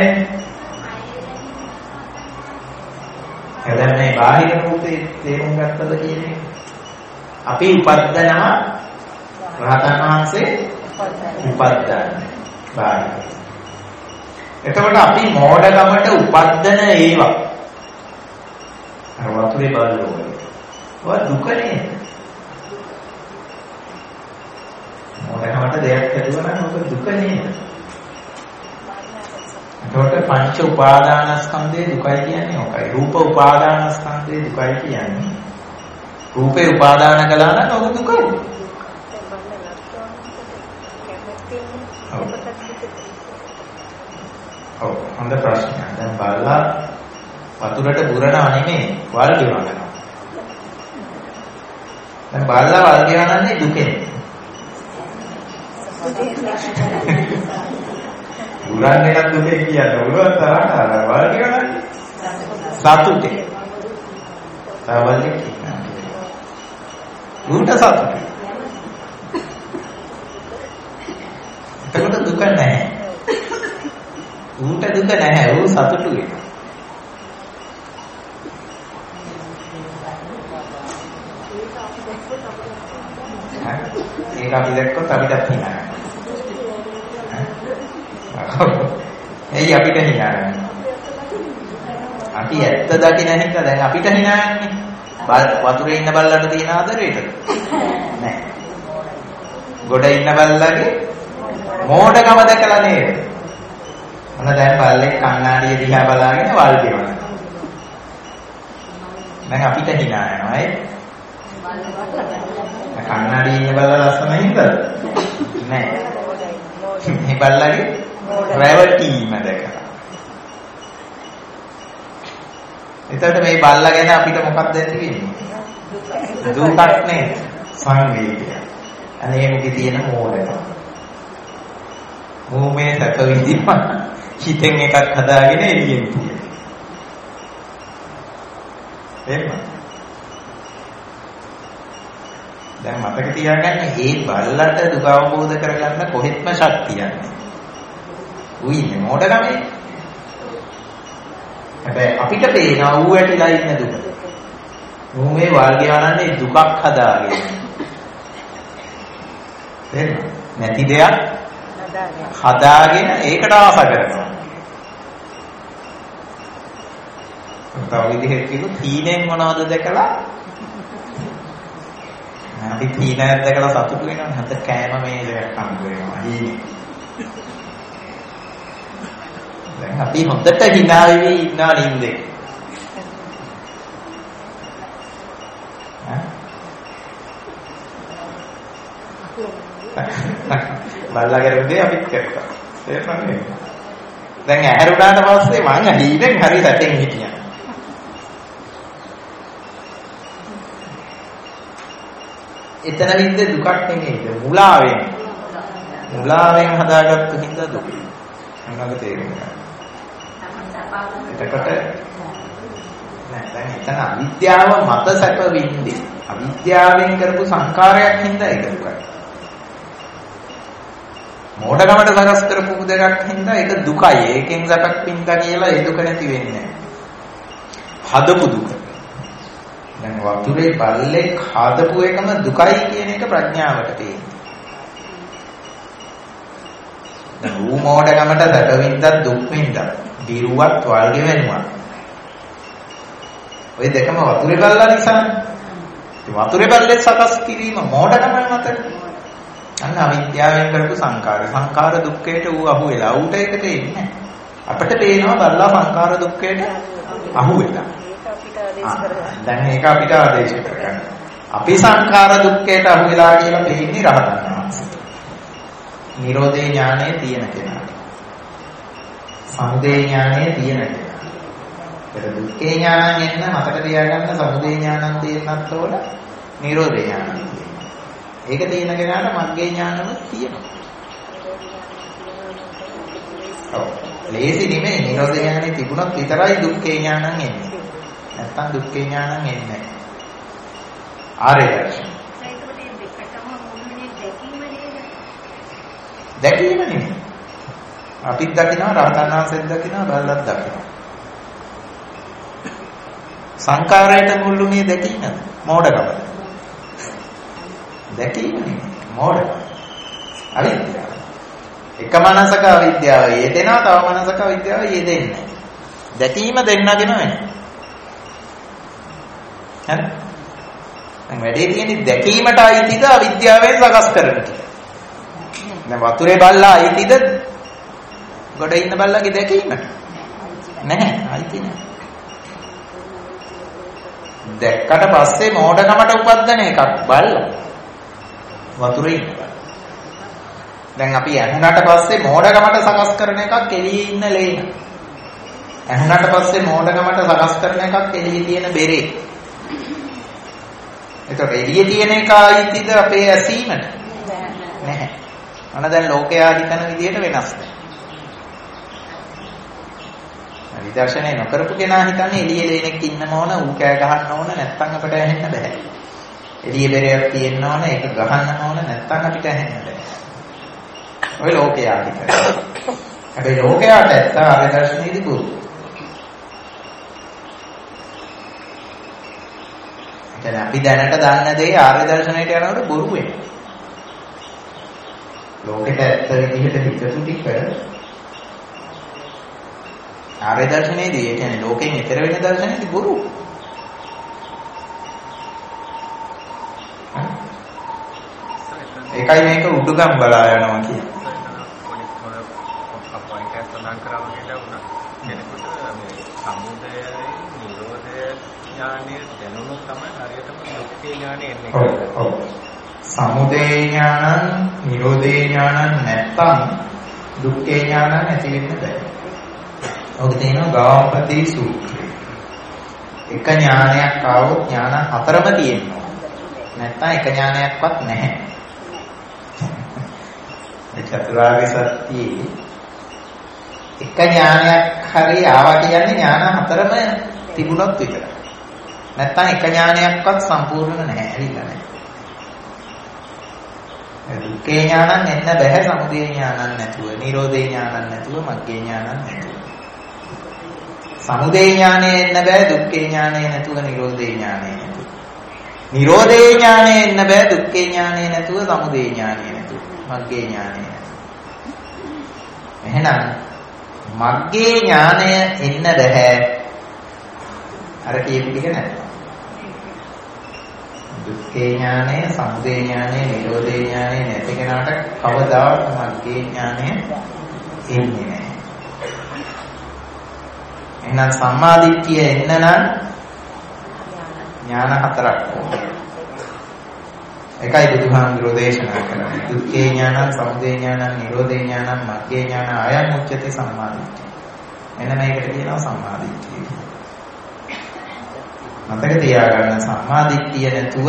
[SPEAKER 1] නැහැ. දැන් මේ බාහිර රූපේ තේරුම් ගත්තද කියන්නේ? අපි උපද්දනවා රහතන් වහන්සේ උපද්දන්නේ බාහිර. එතකොට අපි මෝඩකමට උපද්දන ඒවා අර වතුරේ බලලෝ ඔය දුක නේද? මොකක්ද දෙයක් හදුවා නම් ඔක දුක නේද? එතකොට පංච උපාදානස්කන්ධයේ දුකයි කියන්නේ ඔකයි. රූප උපාදානස්කන්ධයේ දුකයි කියන්නේ. රූපේ උපාදාන කළා නම් ඔක දුකයි. ඔව් හොඳ ප්‍රශ්නයක්. දැන් බලලා වතුරට බුරනවා නෙමෙයි වල් ගෙවනවා. දැන් බලලා වල් ගෙවනන්නේ දුකෙන්. උරන්නේ දුකේ කියන්නේ උරව තරහට අර වල් ගෙවනන්නේ සතුටේ. තවලේ කියන්නේ. උන්ට සතුටේ. එතකොට දුක නැහැ. ඌට දුක නැහැ. ඌ සතුටු වෙනවා. ඒක අපි දැක්කොත් අපිටත් hina යනවා. එයි අපිට hina යනවා. අපි ඇත්ත දකින්න හින්දා දැන් අපිට hina යන්නේ. වතුරේ ඉන්න බල්ලට තියෙන ආදරේද? නැහැ. ගොඩ ඉන්න බල්ලගේ මෝඩකම දැකලා නේද? මොන දැන් බල්ලෙක් කණ්ණාඩිය දිහා බලාගෙන වල් ගෙවනවා. දැන් අපිට hina යනවා ඒ. කණ්ණාඩියේ ඉන්න බල්ලා ලස්සනින්ද? නෑ. මේ බල්ලගේ රැවටීම දැකලා. එතකොට මේ බල්ලා ගැන අපිට මොකක්ද ඇති වෙන්නේ? දුකක් නේද? සංවේගය. අනේ මේකේ තියෙන මෝඩකම. මොහොමේ සැප විඳින්න හිතෙන් එකක් හදාගෙන එළියෙන් තියෙන. එහෙම. දැන් මතක තියාගන්න මේ බල්ලට දුක අවබෝධ කරගන්න කොහෙත්ම ශක්තියක් නැහැ. උයි ඉන්නේ මොඩගමේ. හැබැයි අපිට පේනවා ඌ ඇටිලා ඉන්න දුක. ඌ මේ වර්ගය වනන්නේ දුකක් හදාගෙන. තේරෙනවද? නැති දෙයක් හදාගෙන ඒකට ආස කරනවා. තව විදිහට කිව්වොත් හීනෙන් මොනවද දැකලා අපි හීනයක් දැකලා සතුටු වෙනවා. හත කෑම මේලයක් හම්බ වෙනවා හීනේ. දැන් අපි හොඳට hina වෙවි ඉන්නා නින්දේ. බල්ලාගේ උදේ අපිත් කරා. තේරුණාද? දැන් ඇහැරුණාට පස්සේ මං හීනෙන් හරි සැටෙන් හිටියා. එතන වින්ද දුකක් නෙමෙයි මුලාවෙන් හදාගත්තු හින්දා දුක. අන්නක තේරෙනවා. එතකොට නෑ දැන් එතන අවිද්‍යාව මත සැප වින්දේ. අවිද්‍යාවෙන් කරපු සංකාරයක් හින්දා ඒක දුකයි. මෝඩකමට සකස් කරපු දෙයක් හින්දා ඒක දුකයි. ඒකෙන් සැපක් වින්දා කියලා ඒ දුක නැති වෙන්නේ නෑ. හදපු දුක. දැන් වතුරේ බල්ලෙක් හදපු එකම දුකයි කියන එක ප්‍රඥාවට තියෙනවා. දැන් ඌ මෝඩකමට සැපවින්දා දුක් වින්දා දිරුවත් වල්ගෙ වෙනවා. ඔය දෙකම වතුරේ බල්ලා නිසානේ. වතුරේ බල්ලේ සකස් කිරීම මෝඩකම මත. අන්න අවිද්‍යාවෙන් කරපු සංකාර දුක්ඛයට ඌ අහු වෙලා. ඌට ඒක තේින්නේ නැහැ. අපිට පේනවා බල්ලා සංකාර දුක්ඛයට අහු වෙලා. දැන් ඒක අපිට ආදේශ කරගන්න. අපි සංඛාර දුක්ඛයට අහු වෙලා කියලා දෙන්නේ රහතන් වහන්සේ. නිරෝධේ ඥානය තියෙන කෙනාට. සමුදය ඥානය තියෙන කෙනාට. ඒක දුක්ඛේ ඥානං එන්න මතක තියාගන්න සමුදය ඥානං තියෙන්නත් ඕන නිරෝධේ ඥානං තියෙනවා. ඒක තියෙන කෙනාට මග්ගේ ඥානම තියෙනවා. ඔව්. ලේසි නෙමෙයි නිරෝධ ඥානෙ තිබුණොත් විතරයි දුක්ඛේ ඥානං එන්නේ. නැත්තම් දුක්ඛේ ඥානං එන්නේ නැහැ. ආර්ය දර්ශන. දැකීම නෙමෙයි. අපිත් දකිනවා රහතන් වහන්සේත් දකිනවා බල්ලත් දකිනවා. සංකාරයට මුල්ුනේ දැකීමද? මෝඩකමද? දැකීම නෙමෙයි මෝඩකම. අවිද්‍යාව. එක මනසක අවිද්‍යාව යෙදෙනවා තව මනසක අවිද්‍යාව යෙදෙන්නේ නැහැ. දැකීම දෙන්නගෙන වෙනවා. හරි? දැන් වැඩේ තියෙන්නේ දැකීමට අයිතිද අවිද්‍යාවෙන් සකස් කරන ටික. දැන් වතුරේ බල්ලා අයිතිද ගොඩ ඉන්න බල්ලාගේ දැකීමට? නැහැ, අයිති නැහැ. දැක්කට පස්සේ මෝඩකමට උපදින එකක් බල්ලා. වතුරේ ඉන්න බල්ලා. දැන් අපි ඇහුණාට පස්සේ මෝඩකමට සකස් කරන එකක් එළියේ ඉන්න ලේන. ඇහුණාට පස්සේ මෝඩකමට සකස් කරන එකක් එළියේ තියෙන බෙරේ. ඒතකොට එළියේ තියෙන එක අයිතිද අපේ ඇසීමට? නැහැ. අන දැන් ලෝකයා හිතන විදිහට වෙනස් නැහැ. විදර්ශනය නොකරපු කෙනා හිතන්නේ එළියේ ලේනෙක් ඉන්නම ඕන, ඌ කෑ ගහන්න ඕන නැත්නම් අපිට ඇහෙන්න බෑ. එළියේ බෙරයක් තියෙන්න ඕන, ඒක ගහන්න ඕන නැත්නම් අපිට ඇහෙන්න බෑ. ඔය ලෝකයා හිතනවා. හැබැයි ලෝකයාට ඇත්ත ආර්ය දර්ශනයේදී බොරු. දැන් අපි දැනට දන්න දේ ආර්ය දර්ශනයට යනකොට බොරු වෙනවා. ලෝකෙට ඇත්ත විදිහට හිතපු ටික ආර්ය දර්ශනයේදී ඒ කියන්නේ ලෝකෙන් ඈතර වෙන දර්ශනයේදී බොරු. ඒකයි මේක උඩුගම් බලා යනවා කියන්නේ. සමුදය ඥානං නිරෝධේ ඥානං නැත්තම් දුක්ඛේ ඥානං ඇති වෙන්න බෑ. ඔක තියෙනවා ගාමපති සූත්‍රය. එක ඥානයක් ආවොත් ඥාන හතරම තියෙනවා. නැත්තම් එක ඥානයක්වත් නැහැ. ඒ චතුරාර්ය සත්‍යයේ එක ඥානයක් හරි ආවා කියන්නේ ඥාන හතරම තිබුණොත් විතරයි. නැත්තම් එක ඥානයක්වත් සම්පූර්ණව නැහැ. ඇවිල්ලා නැහැ. දුක්ඛේ ඥානං එන්න බෑ සමුදය ඥානං නැතුව, නිරෝධේ ඥානං නැතුව, මග්ගේ ඥානං නැතුව. සමුදය ඥානෙ එන්න බෑ දුක්ඛේ ඥානෙ නැතුව, නිරෝධේ ඥානෙ නැතුව. නිරෝධේ ඥානෙ එන්න බෑ දුක්ඛේ ඥානෙ නැතුව, සමුදය ඥානෙ නැතුව, මග්ගේ ඥානෙ නැතුව. එහෙනම් මග්ගේ ඥානය එන්න බෑ අර කියපු ටික නැත්නම්. දුක්ඛේ ඥානය, සමුදය ඥානය, නිරෝධේ ඥානය නැති කෙනාට කවදාවත් මග්ගේ ඥානය එන්නේ නැහැ. එහෙනම් සම්මාදිට්ඨිය එන්න නම් ඥාන හතරක් ඕනේ. එකයි බුදුහාමුදුරෝ දේශනා කරන්නේ. දුක්ඛේ ඥානං, සමුදය ඥානං, නිරෝධේ ඥානං, මග්ගේ ඥානං ආයන් උච්චති සම්මාදිට්ඨිය. මෙන්න මේකට කියනවා සම්මාදිට්ඨිය. මතක තියාගන්න සම්මාදිට්ඨිය නැතුව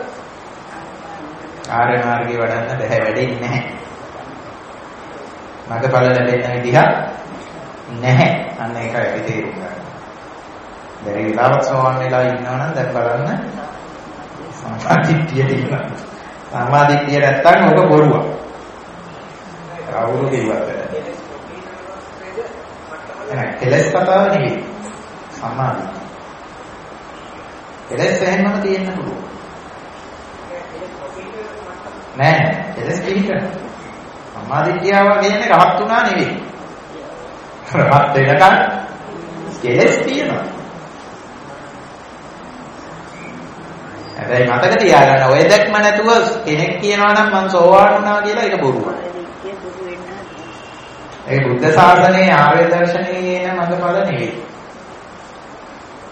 [SPEAKER 1] ආර්ය මාර්ගේ වඩන්න බැහැ, වැඩෙන්නේ නැහැ. මගපල ලැබෙන්න විදිහක් නැහැ. අන්න ඒකයි අපි තේරුම් ගන්න. බැරි විලාවක් සෝවන් වෙලා ඉන්නවනම් දැන් බලන්න සම්මාදිට්ඨිය තියෙනවා. සම්මාදිට්ඨිය නැත්තම් ඔක බොරුවක්. අවුරුදු ඉවත් වෙනවා. එහෙනම් කෙලස් කතාව නෙවෙයි. සම්මාදිට්ඨිය. කෙලස් එහෙමම තියෙන්න පුළුවන්. නෑ කෙලස් පිළිගන්න. සම්මාදිට්ඨියව කියන්නේ රහත් වුණා නෙවෙයි. රහත් වෙනකන් කෙලස් තියෙනවා. හැබැයි මතක තියාගන්න ඔය දැක්ම නැතුව කෙනෙක් කියනවා නම් මං සෝවාන් වුණා කියලා ඒක බොරුවක්. ඒ බුද්ධ ශාසනයේ ආර්ය දර්ශනයේ එන මඟඵල නෙවෙයි.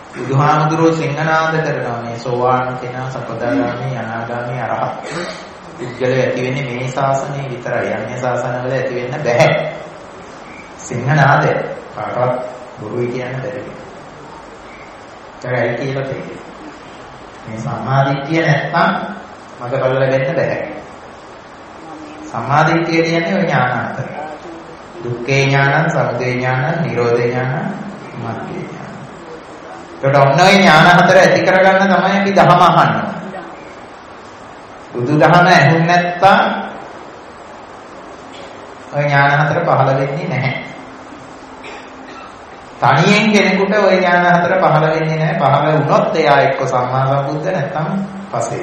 [SPEAKER 1] බුදුහාමුදුරුවෝ සිංහනාද කරනවා මේ සෝවාන් කෙනා, සකදාගාමී, අනාගාමී, අරහත්. පුද්ගලය ඇති වෙන්නේ මේ ශාසනයේ විතරයි. අන්‍ය ශාසනවල ඇති වෙන්න බෑ. සිංහනාදය කාටවත් බොරුයි කියන්න බැරි. ඒකයි කියලා තියෙන්නේ. මේ සම්මාදිට්ඨිය නැත්තම් මගපල ලැබෙන්න බෑ. සම්මාදිට්ඨිය කියන්නේ ඔය ඥාන හතර. දුක්ඛේ ඥානං, සමුදය ඥානං, නිරෝධේ ඥානං, මග්ගේ ඥානං. ඒකට ඔන්න ඔය ඥාන හතර ඇති කරගන්න තමයි අපි ධහම අහන්නේ. බුදුදහම ඇහුන් නැත්තම් ඔය ඥාන හතර පහළ වෙන්නේ නැහැ. තනියෙන් කෙනෙකුට ওই ඥාන හතර පහළ වෙන්නේ නැහැ. පහළ වුණොත් එයා එක්ක සම්මා සම්බුද්ධ නැත්නම් පසේ.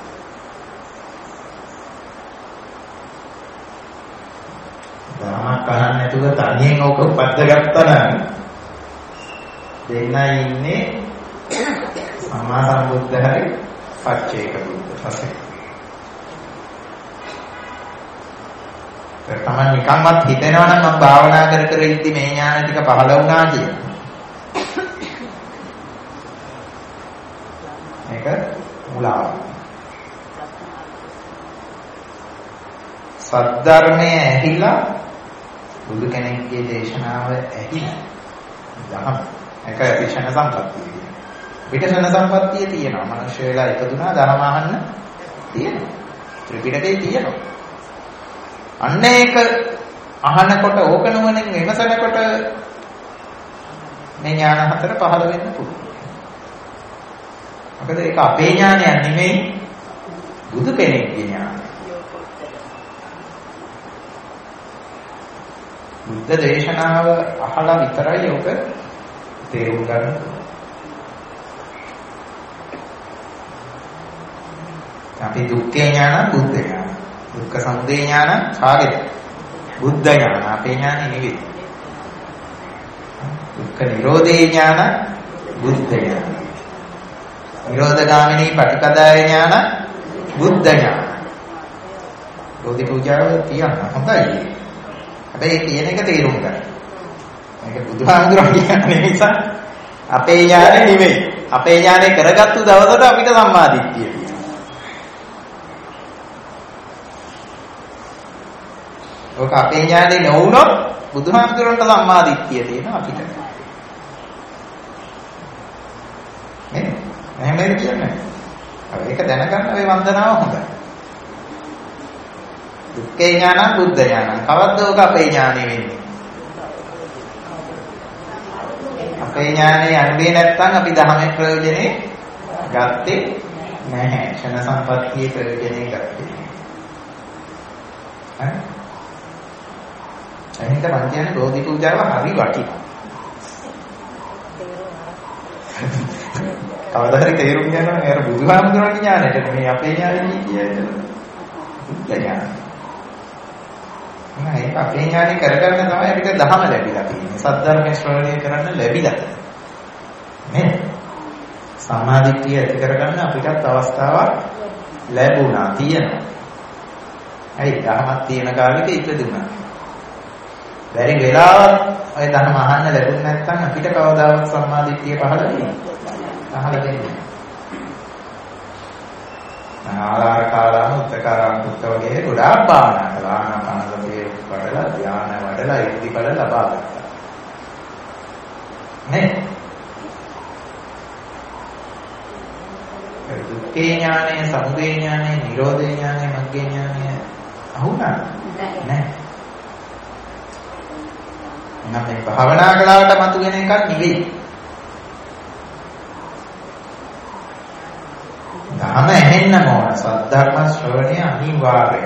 [SPEAKER 1] ධර්මයක් කරන්නේ නැතුව තනියෙන් ඕක උපද්දගත්තා නම් දෙන්නයි ඉන්නේ සම්මා සම්බුද්ධ හරි පච්චේක බුද්ධ පසේ. තමන් නිකන්වත් හිතෙනවා නම් මම භාවනා කර කර ඉද්දි මේ ඥාන ටික පහළ වුණා කියලා. මේක මුලාව. සද්ධර්මයේ ඇහිලා බුදු කෙනෙක්ගේ දේශනාව ඇහිලා දහම් එක විශේෂණ සම්පත්තිය. විශේෂණ සම්පත්තිය තියෙනවා. මනුෂ්‍ය වෙලා ඉපදුනා ධර්ම අහන්න තියෙනවා. ත්‍රිපිටකේ තියෙනවා. අන්න ඒක අහනකොට ඕක නුවණින් විමසනකොට මේ ඥාන හතර පහළ වෙන්න පුළුවන්. මොකද ඒක අපේ ඥානයක් නෙමෙයි බුදු කෙනෙක්ගේ ඥානය. බුද්ධ දේශනාව අහලා විතරයි ඕක තේරුම් ගන්න පුළුවන්. අපි දුක්ඛේ ඥාන, බුද්ධ ඥාන. දුක්ඛ සමුදය ඥාන කාගේද? බුද්ධ ඥාන. අපේ ඥානෙ නෙවෙයි. දුක්ඛ නිරෝධේ ඥාන බුද්ධ ඥාන. නිරෝධගාමිනී පටිපදාය ඥාන බුද්ධ ඥාන. බෝධි පූජාව තියන්න හොඳයි. හැබැයි කියන එක තේරුම් ගන්න. මේක බුදුහාමුදුරුවෝ කියන්නේ නිසා අපේ ඥානෙ නෙවෙයි. අපේ ඥානෙ කරගත්තු දවසට අපිට සම්මාදිට්ඨිය. ඔක අපේ ඥානෙ නොවුනොත් බුදුහාමුදුරන්ට සම්මාදිට්ඨිය තියෙනවා අපිට. නේ? එහෙම කියන්නේ. ඒක දැනගන්න මේ වන්දනාව හොඳයි. දුක්ඛේ ඥාන, බුද්ධ ඥාන. කවද්ද ඔක අපේ ඥානෙ වෙන්නේ? අපේ ඥානෙ අනුවේ නැත්නම් අපි ධර්මයේ ප්‍රයෝජනේ ගත්තේ නැහැ. ක්ෂණ සම්පත්තියේ ප්‍රයෝජනේ ගත්තේ. හරි? එහෙනම් මම කියන්නේ බෝධි පූජාව හරි වටිනවා. කවදා හරි තේරුම් ගන්නවා මේ අර බුදුහාමුදුරන්ගේ ඥානෙට මේ අපේ ඥානෙ කියන්නේ. බුද්ධ ඥාන. නෑ ඒක අපේ ඥානෙ කරගන්න තමයි අපිට ධහම ලැබිලා තියෙන්නේ. සද්ධර්මයේ ශ්‍රවණය කරන්න ලැබිලා. නේ? සම්මාදිට්ඨිය ඇති කරගන්න අපිටත් අවස්ථාවක් ලැබුණා තියෙනවා. ඇයි ධර්මයක් තියෙන කාලෙක ඉපදුණා. බැරි වෙලාවත් ඔය ධර්ම අහන්න ලැබුණ නැත්නම් අපිට කවදාවත් සම්මාදිට්ඨිය පහළ වෙන්නේ නැහැ. වෙන්නේ. ආලාර කාලාම උත්තකාරාම පුත්ත වගේ ගොඩාක් භාවනා කළා. ආනාපානසතිය වඩලා ධ්‍යාන වඩලා ඉද්ධිපල ලබා ගත්තා. නේ? දුක්ඛේ ඥානය, සමුදය ඥානය, නිරෝධේ ඥානය, මග්ගේ ඥානය අහුණා නැහැ. නම් මේ භාවනා කළාට මතුවෙන එකක් නෙවෙයි. ධර්ම ඇහෙන්න ඕන. සද්ධර්ම ශ්‍රවණය අනිවාර්යයි.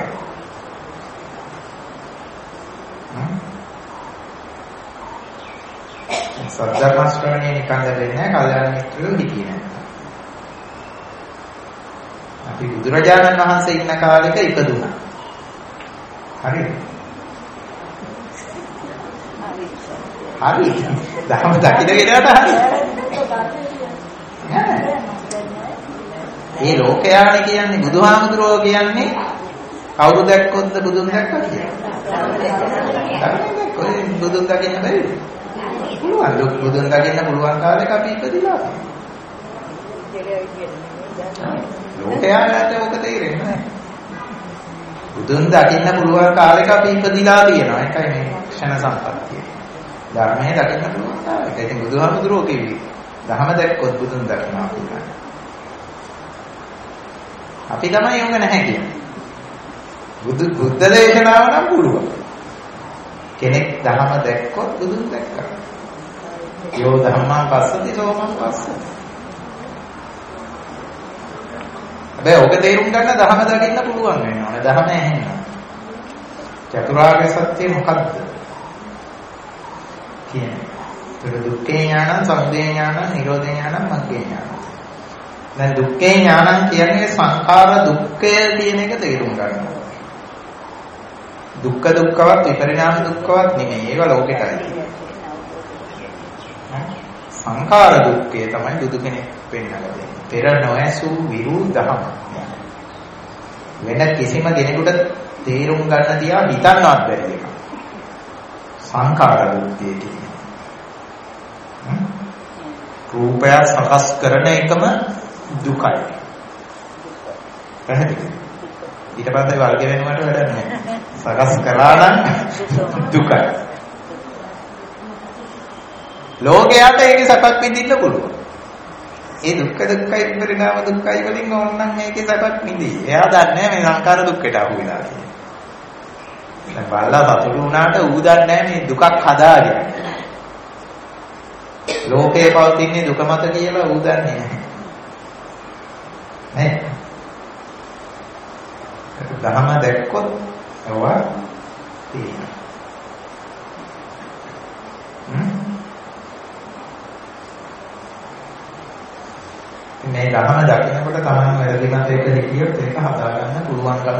[SPEAKER 1] සද්ධර්ම ශ්‍රවණය නිකන් දෙන්නේ නැහැ. කල්යාණ මිත්‍රයෝ හිටියේ නැහැ. අපි බුදුරජාණන් වහන්සේ ඉන්න කාලෙක ඉපදුණා. හරිද? හරි. ධර්ම දකින්න ගෙනාට හරි. මේ ලෝකයානේ කියන්නේ බුදුහාමුදුරුවෝ කියන්නේ කවුරු දැක්කොත්ද බුදුන් දැක්කා කියන්නේ. ඔය බුදුන් දකින්න බැරිද? පුළුවන්. බුදුන් දකින්න පුළුවන් කාලෙක අපි ඉපදිලා. ලෝකයාට ඔක තේරෙන්නේ නැහැ. බුදුන් දකින්න පුළුවන් කාලෙක අපි ඉපදිලා තියෙනවා. ඒකයි මේ ක්ෂණ සම්පත්තිය. ධර්මයේ දකින්න පුළුවන් කාලෙක. ඉතින් බුදුහාමුදුරුවෝ කිව්වේ ධහම දැක්කොත් බුදුන් දකින්නවා කියලා. අපි තමයි යෝග නැහැ කියන්නේ. බුද්ධ දේශනාව නම් පුළුවන්. කෙනෙක් ධහම දැක්කොත් බුදුන් දැක්කා. යෝ ධම්මං පස්සති සෝමං පස්සති. හැබැයි ඔක තේරුම් ගන්න ධහම දකින්න පුළුවන් වෙනවා. ධහම ඇහෙන්න. චතුරාර්ය සත්‍ය මොකක්ද? කියන්නේ. ඒක දුක්ඛේ ඥානං, සමුදය ඥානං, නිරෝධ ඥානං, මග්ගේ ඥානං. දැන් දුක්ඛේ ඥානං කියන්නේ සංඛාර දුක්ඛය කියන එක තේරුම් ගන්නවා. දුක්ඛ දුක්ඛවත් විපරිණාම දුක්ඛවත් නෙමෙයි. ඒවා ලෝකෙටයි කියන්නේ. සංඛාර දුක්ඛය තමයි බුදු කෙනෙක් පෙන්නලා දෙන්නේ. පෙර නොඇසූ විරු දහම. වෙන කිසිම කෙනෙකුට තේරුම් ගන්න තියා හිතන්නවත් බැරි එකක්. සංඛාර දුක්ඛය කියන්නේ. රූපය සකස් කරන එකම දුකයි. පැහැදිලිද? ඊට පස්සේ වර්ග වෙනවට වැඩක් නැහැ. සකස් කළා නම් දුකයි. ලෝකයට ඒකේ සැපක් විඳින්න පුළුවන්. ඒ දුක්ඛ දුක්ඛයි පරිණාම දුක්ඛයි වලින් ඕනනම් මේකේ සැපක් විඳි. එයා දන්නේ මේ සංඛාර දුක්ඛයට අහු වෙලා කියලා. දැන් බල්ලා සතුටු වුණාට ඌ දන්නේ මේ දුකක් හදාගෙන. ලෝකේ පවතින්නේ දුක මත කියලා ඌ දන්නේ නැහැ. නේ? ධර්ම දැක්කොත් ඒවා තියෙනවා. මේ ධර්ම දකිනකොට තමයි වැරදිමත් එක හිතියොත් ඒක හදාගන්න පුළුවන්කම.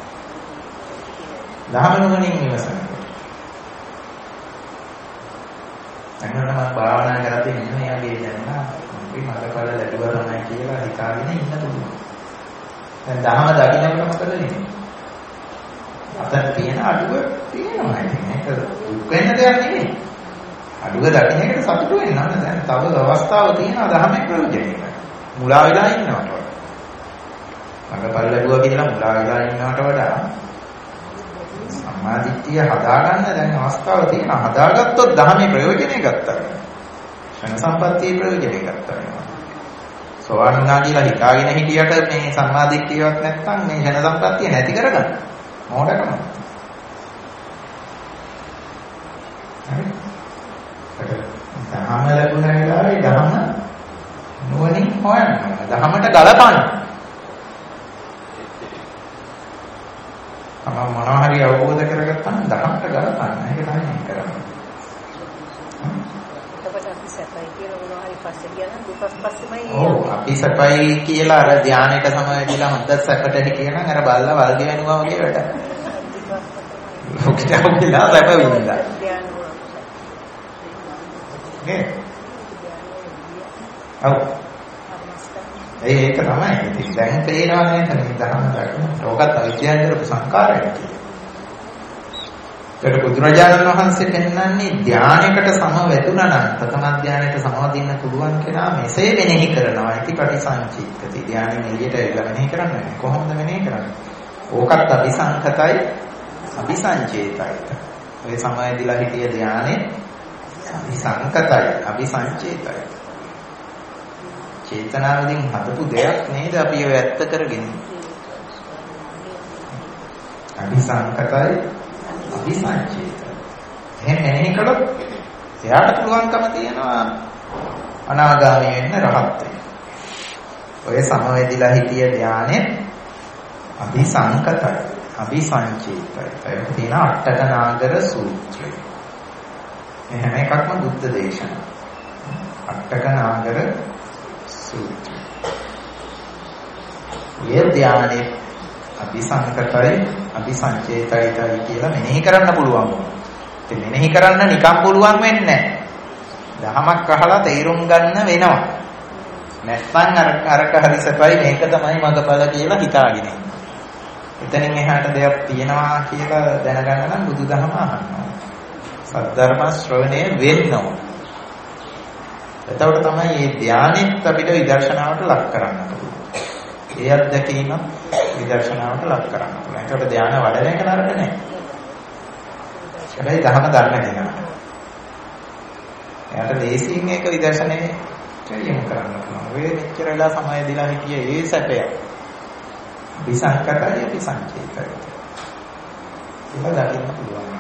[SPEAKER 1] ධර්ම නුවණින් ඉවසනකොට. අන්නම භාවනා කරද්දී මෙන්න එයාගේ දැනන අපි මඟපල ලැබුවා තමයි කියලා හිතාගෙන ඉන්න පුළුවන්. දැන් ධර්ම දකිනකොට මොකද වෙන්නේ? අතට තියෙන අඩුව තියෙනවා. ඒක දුක් වෙන දෙයක් නෙමෙයි. අඩුව දකින්න එකට සතුටු වෙන්න ඕන. දැන් තව අවස්ථාවක් තියෙනවා ධර්මයේ ප්‍රයෝජනෙට. මුලා වෙලා ඉන්නවට වඩා. මඟපල ලැබුවා කියලා මුලා වෙලා ඉන්නවට වඩා සම්මාදිට්ඨිය හදාගන්න දැන් අවස්ථාව තියෙනවා. හදාගත්තොත් ධර්මයේ ප්‍රයෝජනෙ ගත්තා. ක්ෂණ සම්පත්තියේ ප්‍රයෝජනෙ ගත්තා. සෝවාන් වුණා කියලා හිතාගෙන හිටියට මේ සම්මාදිට්ඨියවත් නැත්නම් මේ ක්ෂණ සම්පත්තිය නැති කරගන්න. මොඩකම. හරි. ධර්ම ලැබුණ වෙලාවේ ධර්ම නුවණින් හොයන්න. ධර්මයට ගලපන්න. මොනවා හරි අවබෝධ කරගත්තාම ධර්මයට ගලපන්න. ඒක තමයි කරන්නේ.
[SPEAKER 2] එතකොට අපි සැපයි කියලා මොනවා හරි පස්සේ කියනවා දුකස් පස්සෙමයි.
[SPEAKER 1] ඔව් අපි සැපයි කියලා අර ධානයට සමවැදිලා හොඳ සැපට හිටියනම් අර බල්ලා වල්ගේ වෙනවා වගේ වැඩ. ඔක්ට ඔක්ලා සැප විඳිනවා. නේ? ඔව්. ඒක තමයි. ඉතින් දැන් තේරෙනවා නේද මේ ධර්ම දකින්න. ඕකත් අවිද්‍යාවෙන් කරපු සංකාරයක් කියලා. ඒකට බුදුරජාණන් වහන්සේ පෙන්වන්නේ ධානයකට සමවැදුණා නම් ප්‍රථම ධානයට සමවදින්න පුළුවන් කෙනා මෙසේ මෙනෙහි කරනවා. ඉති පටිසංචිත්තති. ධානයෙන් එළියට එලා මෙනෙහි කරන්නේ. කොහොමද මෙනෙහි කරන්නේ? ඕකත් අபிසංකතයි අபிසංචේතයි. ඔය සමවැදිලා හිටිය ධානයේ අபிසංකතයි අபிසංචේතයි. චේතනාවෙන් හදපු දෙයක් නේද අපි ඔය ඇත්ත කරගෙන. අபிසංකතයි අபிසංචේතයි. එහෙන් මෙනෙහි කළොත් එයාට පුළුවන්කම තියෙනවා අනාගාමී වෙන්න රහත් වෙන්න. ඔය සමවැදිලා හිටිය ධානයේ අபிසංකතයි අபிසංචේතයි. ඒක තියෙන අට්ඨක නාගර සූත්‍රය. මේ හැම එකක්ම බුද්ධ දේශනා. අට්ඨක නාගර සූත්‍රය. මේ ධානයේ අபிසංකතයි අபிසංචේතයි කියලා මෙනෙහි කරන්න පුළුවන්. ඒ මෙනෙහි කරන්න නිකම් පුළුවන් වෙන්නේ නැහැ. දහමක් අහලා තේරුම් ගන්න වෙනවා. නැත්නම් අරක හරිසපයි මේක තමයි මගපල කියලා හිතාගෙන ඉන්න. එතනින් එහාට දෙයක් තියෙනවා කියලා දැනගන්න නම් බුදුදහම අහන්න. සද්ධර්ම ශ්‍රවණය වෙන්න ඕන. එතකොට තමයි මේ ධානයත් අපිට විදර්ශනාවට ලක් කරන්න පුළුවන්. ඒ අත්දැකීම විදර්ශනාවට ලක් කරන්න පුළුවන්. ඒකට ධානය වඩන එක නරක නෑ. හැබැයි ධර්ම දන්න කෙනා. එයාට දේශින් එක විදර්ශනයේ යොමු කරන්න පුළුවන්. ඔය මෙච්චර වෙලා සමය දීලා හිටියේ ඒ සැපය. විසංකතය විසංචේතය. ඒක දකින්න පුළුවන්.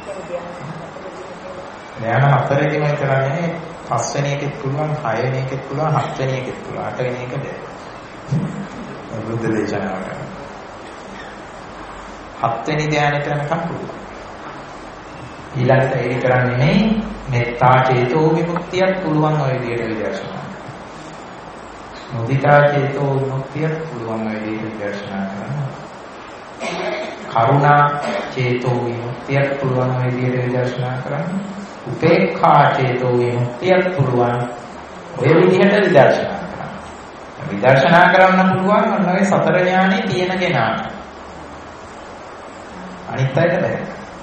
[SPEAKER 1] ධ්‍යාන හතරේදීම කරන්නේ 5 වෙනි එකෙත් පුළුවන්, 6 වෙනි එකෙත් පුළුවන්, 7 වෙනි එකෙත් පුළුවන්, 8 වෙනි එක බෑ. බුද්ධ දේශනාවට. 7 වෙනි ධ්‍යානෙට යනකම් පුළුවන්. ඊළඟට ඒක කරන්නේ නේ මෙත්තා චේතෝ විමුක්තියක් පුළුවන් ඔය විදිහට විදර්ශනා. මුදිතා චේතෝ විමුක්තියක් පුළුවන් ඔය විදිහට විදර්ශනා කරනවා. කරුණා චේතෝ විමුක්තියක් පුළුවන් ඔය විදිහට විදර්ශනා කරනවා. උපේක්ඛා චේතෝ විමුක්තියක් පුළුවන් ඔය විදිහට විදර්ශනා කරනවා. විදර්ශනා කරන්න පුළුවන් ඔන්න ඔය සතර ඥානෙ තියෙන කෙනාට. අනිත් අයට බෑ.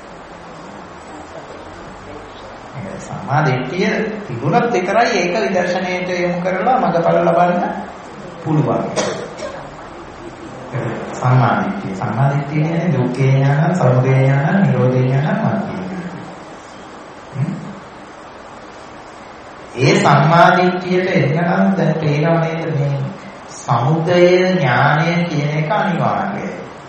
[SPEAKER 1] සම්මාදිට්ඨිය තිබුණත් විතරයි ඒක විදර්ශනයට යොමු කරලා මඟපල ලබන්න පුළුවන්. සම්මාදිට්ඨිය කියන්නේ දුක්ඛේ ඥාන, සමුදය ඥාන, නිරෝධ ඥාන මාර්ගය. ඒ සම්මාදිට්ඨියට එන්නනම් දැන් තේරෙනව නේද මේ සමුදය ඥානය කියන එක අනිවාර්යයි.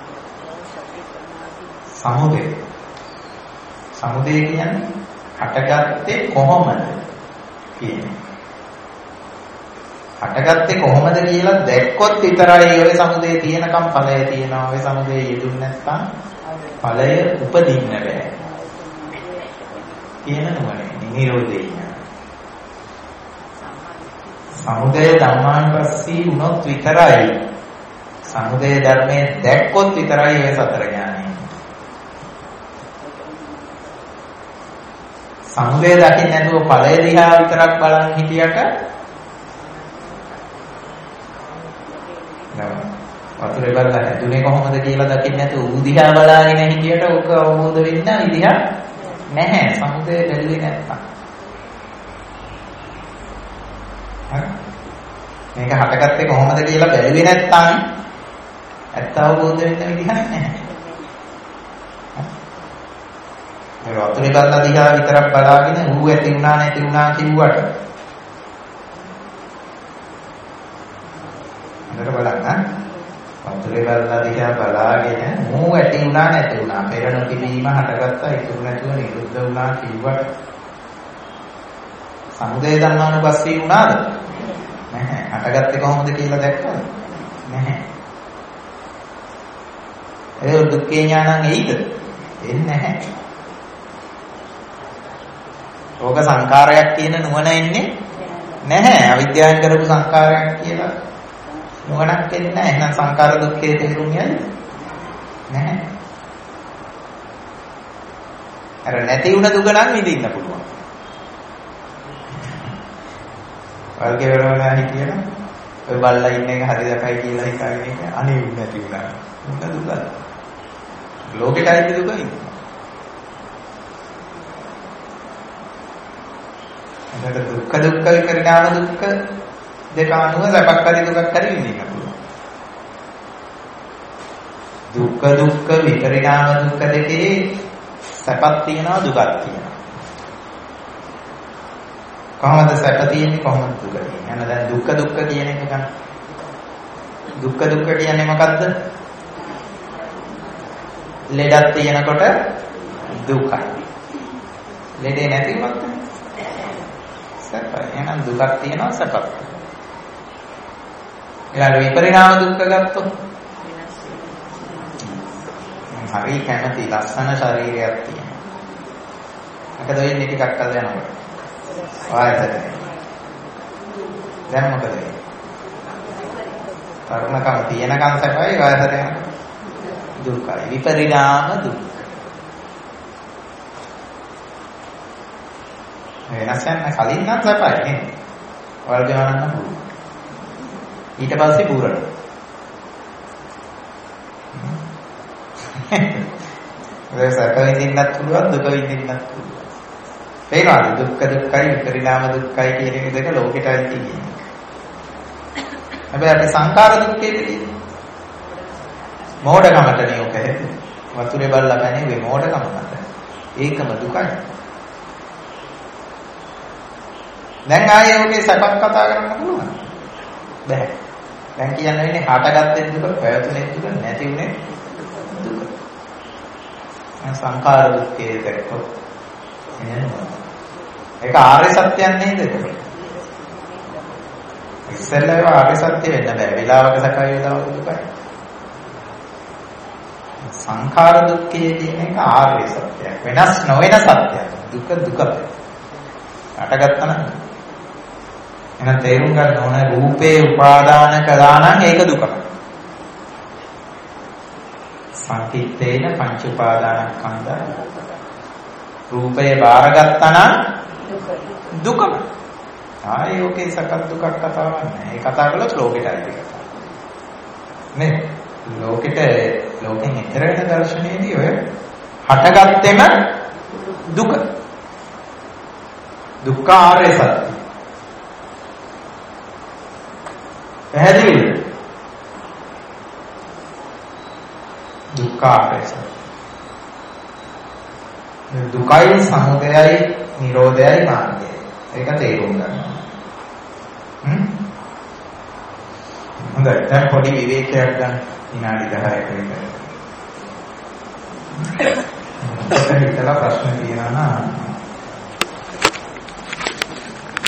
[SPEAKER 1] සමුදය කියන්නේ හටගත්තේ කොහොමද කියන්නේ. හටගත්තේ කොහොමද කියලා දැක්කොත් විතරයි ඔය සමුදේ තියෙනකම් ඵලය තියෙනවා. ඔය සමුදේ යෙදුන්නේ නැත්නම් ඵලය උපදින්න බෑ. කියන නුවණේ නිරෝධේ. සමුදය ධම්මානුපස්සී වුණොත් විතරයි සමුදය ධර්මයේ දැක්කොත් විතරයි ඔය සතර ඥානෙ. සමුදය දකින්න නැතුව ඵලය දිහා විතරක් බලන් හිටියට වතුරේ බලලා හැදුනේ කොහොමද කියලා දකින්න නැතුව ඌ දිහා බලාගෙන හිටියට ඔක අවබෝධ වෙන්න විදිහක් නැහැ. සමුදය බැලුවේ නැත්තම්. හරි. මේක හටගත්තේ කොහොමද කියලා බැලුවේ නැත්තම් ඇත්ත අවබෝධ වෙන්න විදිහක් නැහැ. මේ වතුරේ බලලා දිහා විතරක් බලාගෙන ඌ ඇති වුණා නැති වුණා කිව්වට අnder බලන්න වතුරේ බලලා දිහා බලාගෙන ඌ ඇති වුණා නැති වුණා පෙර නොතිබීම හටගත්තා ඉතුරු නැතුව නිරුද්ධ වුණා කිව්වට සමුදය ධම්මානුපස්සී වුණාද නැහැ. හටගත්තේ කොහොමද කියලා දැක්කද නැහැ. ඒ දුක්ඛේ ඥානං එයිද එන්නේ නැහැ. ඕක සංකාරයක් කියන නුවණ එන්නේ නැහැ. අවිද්‍යාවෙන් කරපු සංකාරයක් කියලා නුවණක් එන්නේ නැහැ. එහෙනම් සංකාර දුක්ඛේ තේරුම් යන්නේ නැහැ. අර නැති වුණ දුක නම් විඳින්න පුළුවන්. වර්ගය වෙනවා හිටියන ඔය බල්ලා ඉන්න එක හරි දැකයි කියලා හිතාගෙන ඉන්නේ. අනේ උන් නැති වුණා. මොකද දුක? ලෝකෙටයි දුක ඉන්නේ. එතකොට දුක්ඛ විපරිණාම දුක්ඛ දෙක අනුව සැපක් හරි දුකක් හරි විඳින්න පුළුවන්. දුක්ඛ විපරිණාම දුක්ඛ දෙකේ සැපක් තියෙනවා දුකක් තියෙනවා. කොහොමද සැප තියෙන්නේ කොහොමද දුක තියෙන්නේ? අන්න දැන් දුක්ඛ කියන එක ගන්න. දුක්ඛ කියන්නේ මොකද්ද? ලෙඩක් තියෙනකොට දුකයි. ලෙඩේ නැති වුණොත් සැපයි. එහෙනම් දුකක් තියෙනවා සැපක්. ඊළඟ විපරිණාම දුක්ඛ ගත්තොත් හරි කැමති ලස්සන ශරීරයක් තියෙනවා. මොකද වෙන්නේ ටිකක් කල් යනකොට? ආයතන. දැන් මොකද වෙන්නේ? කර්මකම් තියෙනකන් සැපයි ආයතන දුකයි. විපරිණාම දුක්. වෙනස් යන කලින් නම් සැපයි නේද? වර්ග ගණන් පුළුවන්. ඊට පස්සේ පුරණ. ඒ සැප විඳින්නත් පුළුවන් දුක විඳින්නත් පුළුවන්. තේරෙනවද? දුක්ඛයි විපරිණාම දුක්ඛයි කියන එක දෙක ලෝකෙටයි තියෙන්නේ. හැබැයි අපි සංකාර දුක්ඛේ තියෙන්නේ. මෝඩකමට නියෝක හේතු. වතුරේ බල්ලා පැනේ මෝඩකම මත. ඒකම දුකයි. දැන් ආයේ ඔකේ සකස් කතා කරන්න පුළුවන්. බෑ. දැන් කියන්න වෙන්නේ හටගත්තේ දුක, පැවතුනේ දුක, නැති උනේ දුක. සංඛාර දුක්ඛේ දැක්කොත් එනවා. ඒක ආර්ය සත්‍යයක් නේද? ඉස්සෙල්ලා ආර්ය සත්‍ය වෙන්න බෑ. වෙලාවක සකයි වෙලාවක දුකයි. සංඛාර දුක්ඛේ කියන එක ආර්ය සත්‍යයක්. වෙනස් නොවන සත්‍යයක්. දුක දුකයි. අටගත්තා නම් එහෙනම් තේරුම් ගන්න ඕන රූපේ උපාදාන කළා නම් ඒක දුකයි. සංකිට්ඨේන පංච උපාදානස්කන්ධ රූපේ බාරගත්තා නම් දුකම. ආයේ ඔකේ සකත් දුකක් කතාවක් නෑ. ඒ කතා කළොත් ලෝකෙට අයිති කතාවක්. නේ? ලෝකෙන් ඈතර වෙන දර්ශනයේදී ඔය හටගත්තෙම දුක. දුක්ඛ ආර්ය සත්‍ය. පැහැදිලිද? දුක්ඛ ආර්ය සත්‍ය. දුකයි සමුදයයි නිරෝධයයි මාර්ගය. ඒක තේරුම් ගන්න. හොඳයි. දැන් පොඩි විවේකයක් ගන්න. විනාඩි 10ක විතර. හිතලා ප්‍රශ්න තියෙනවා නම්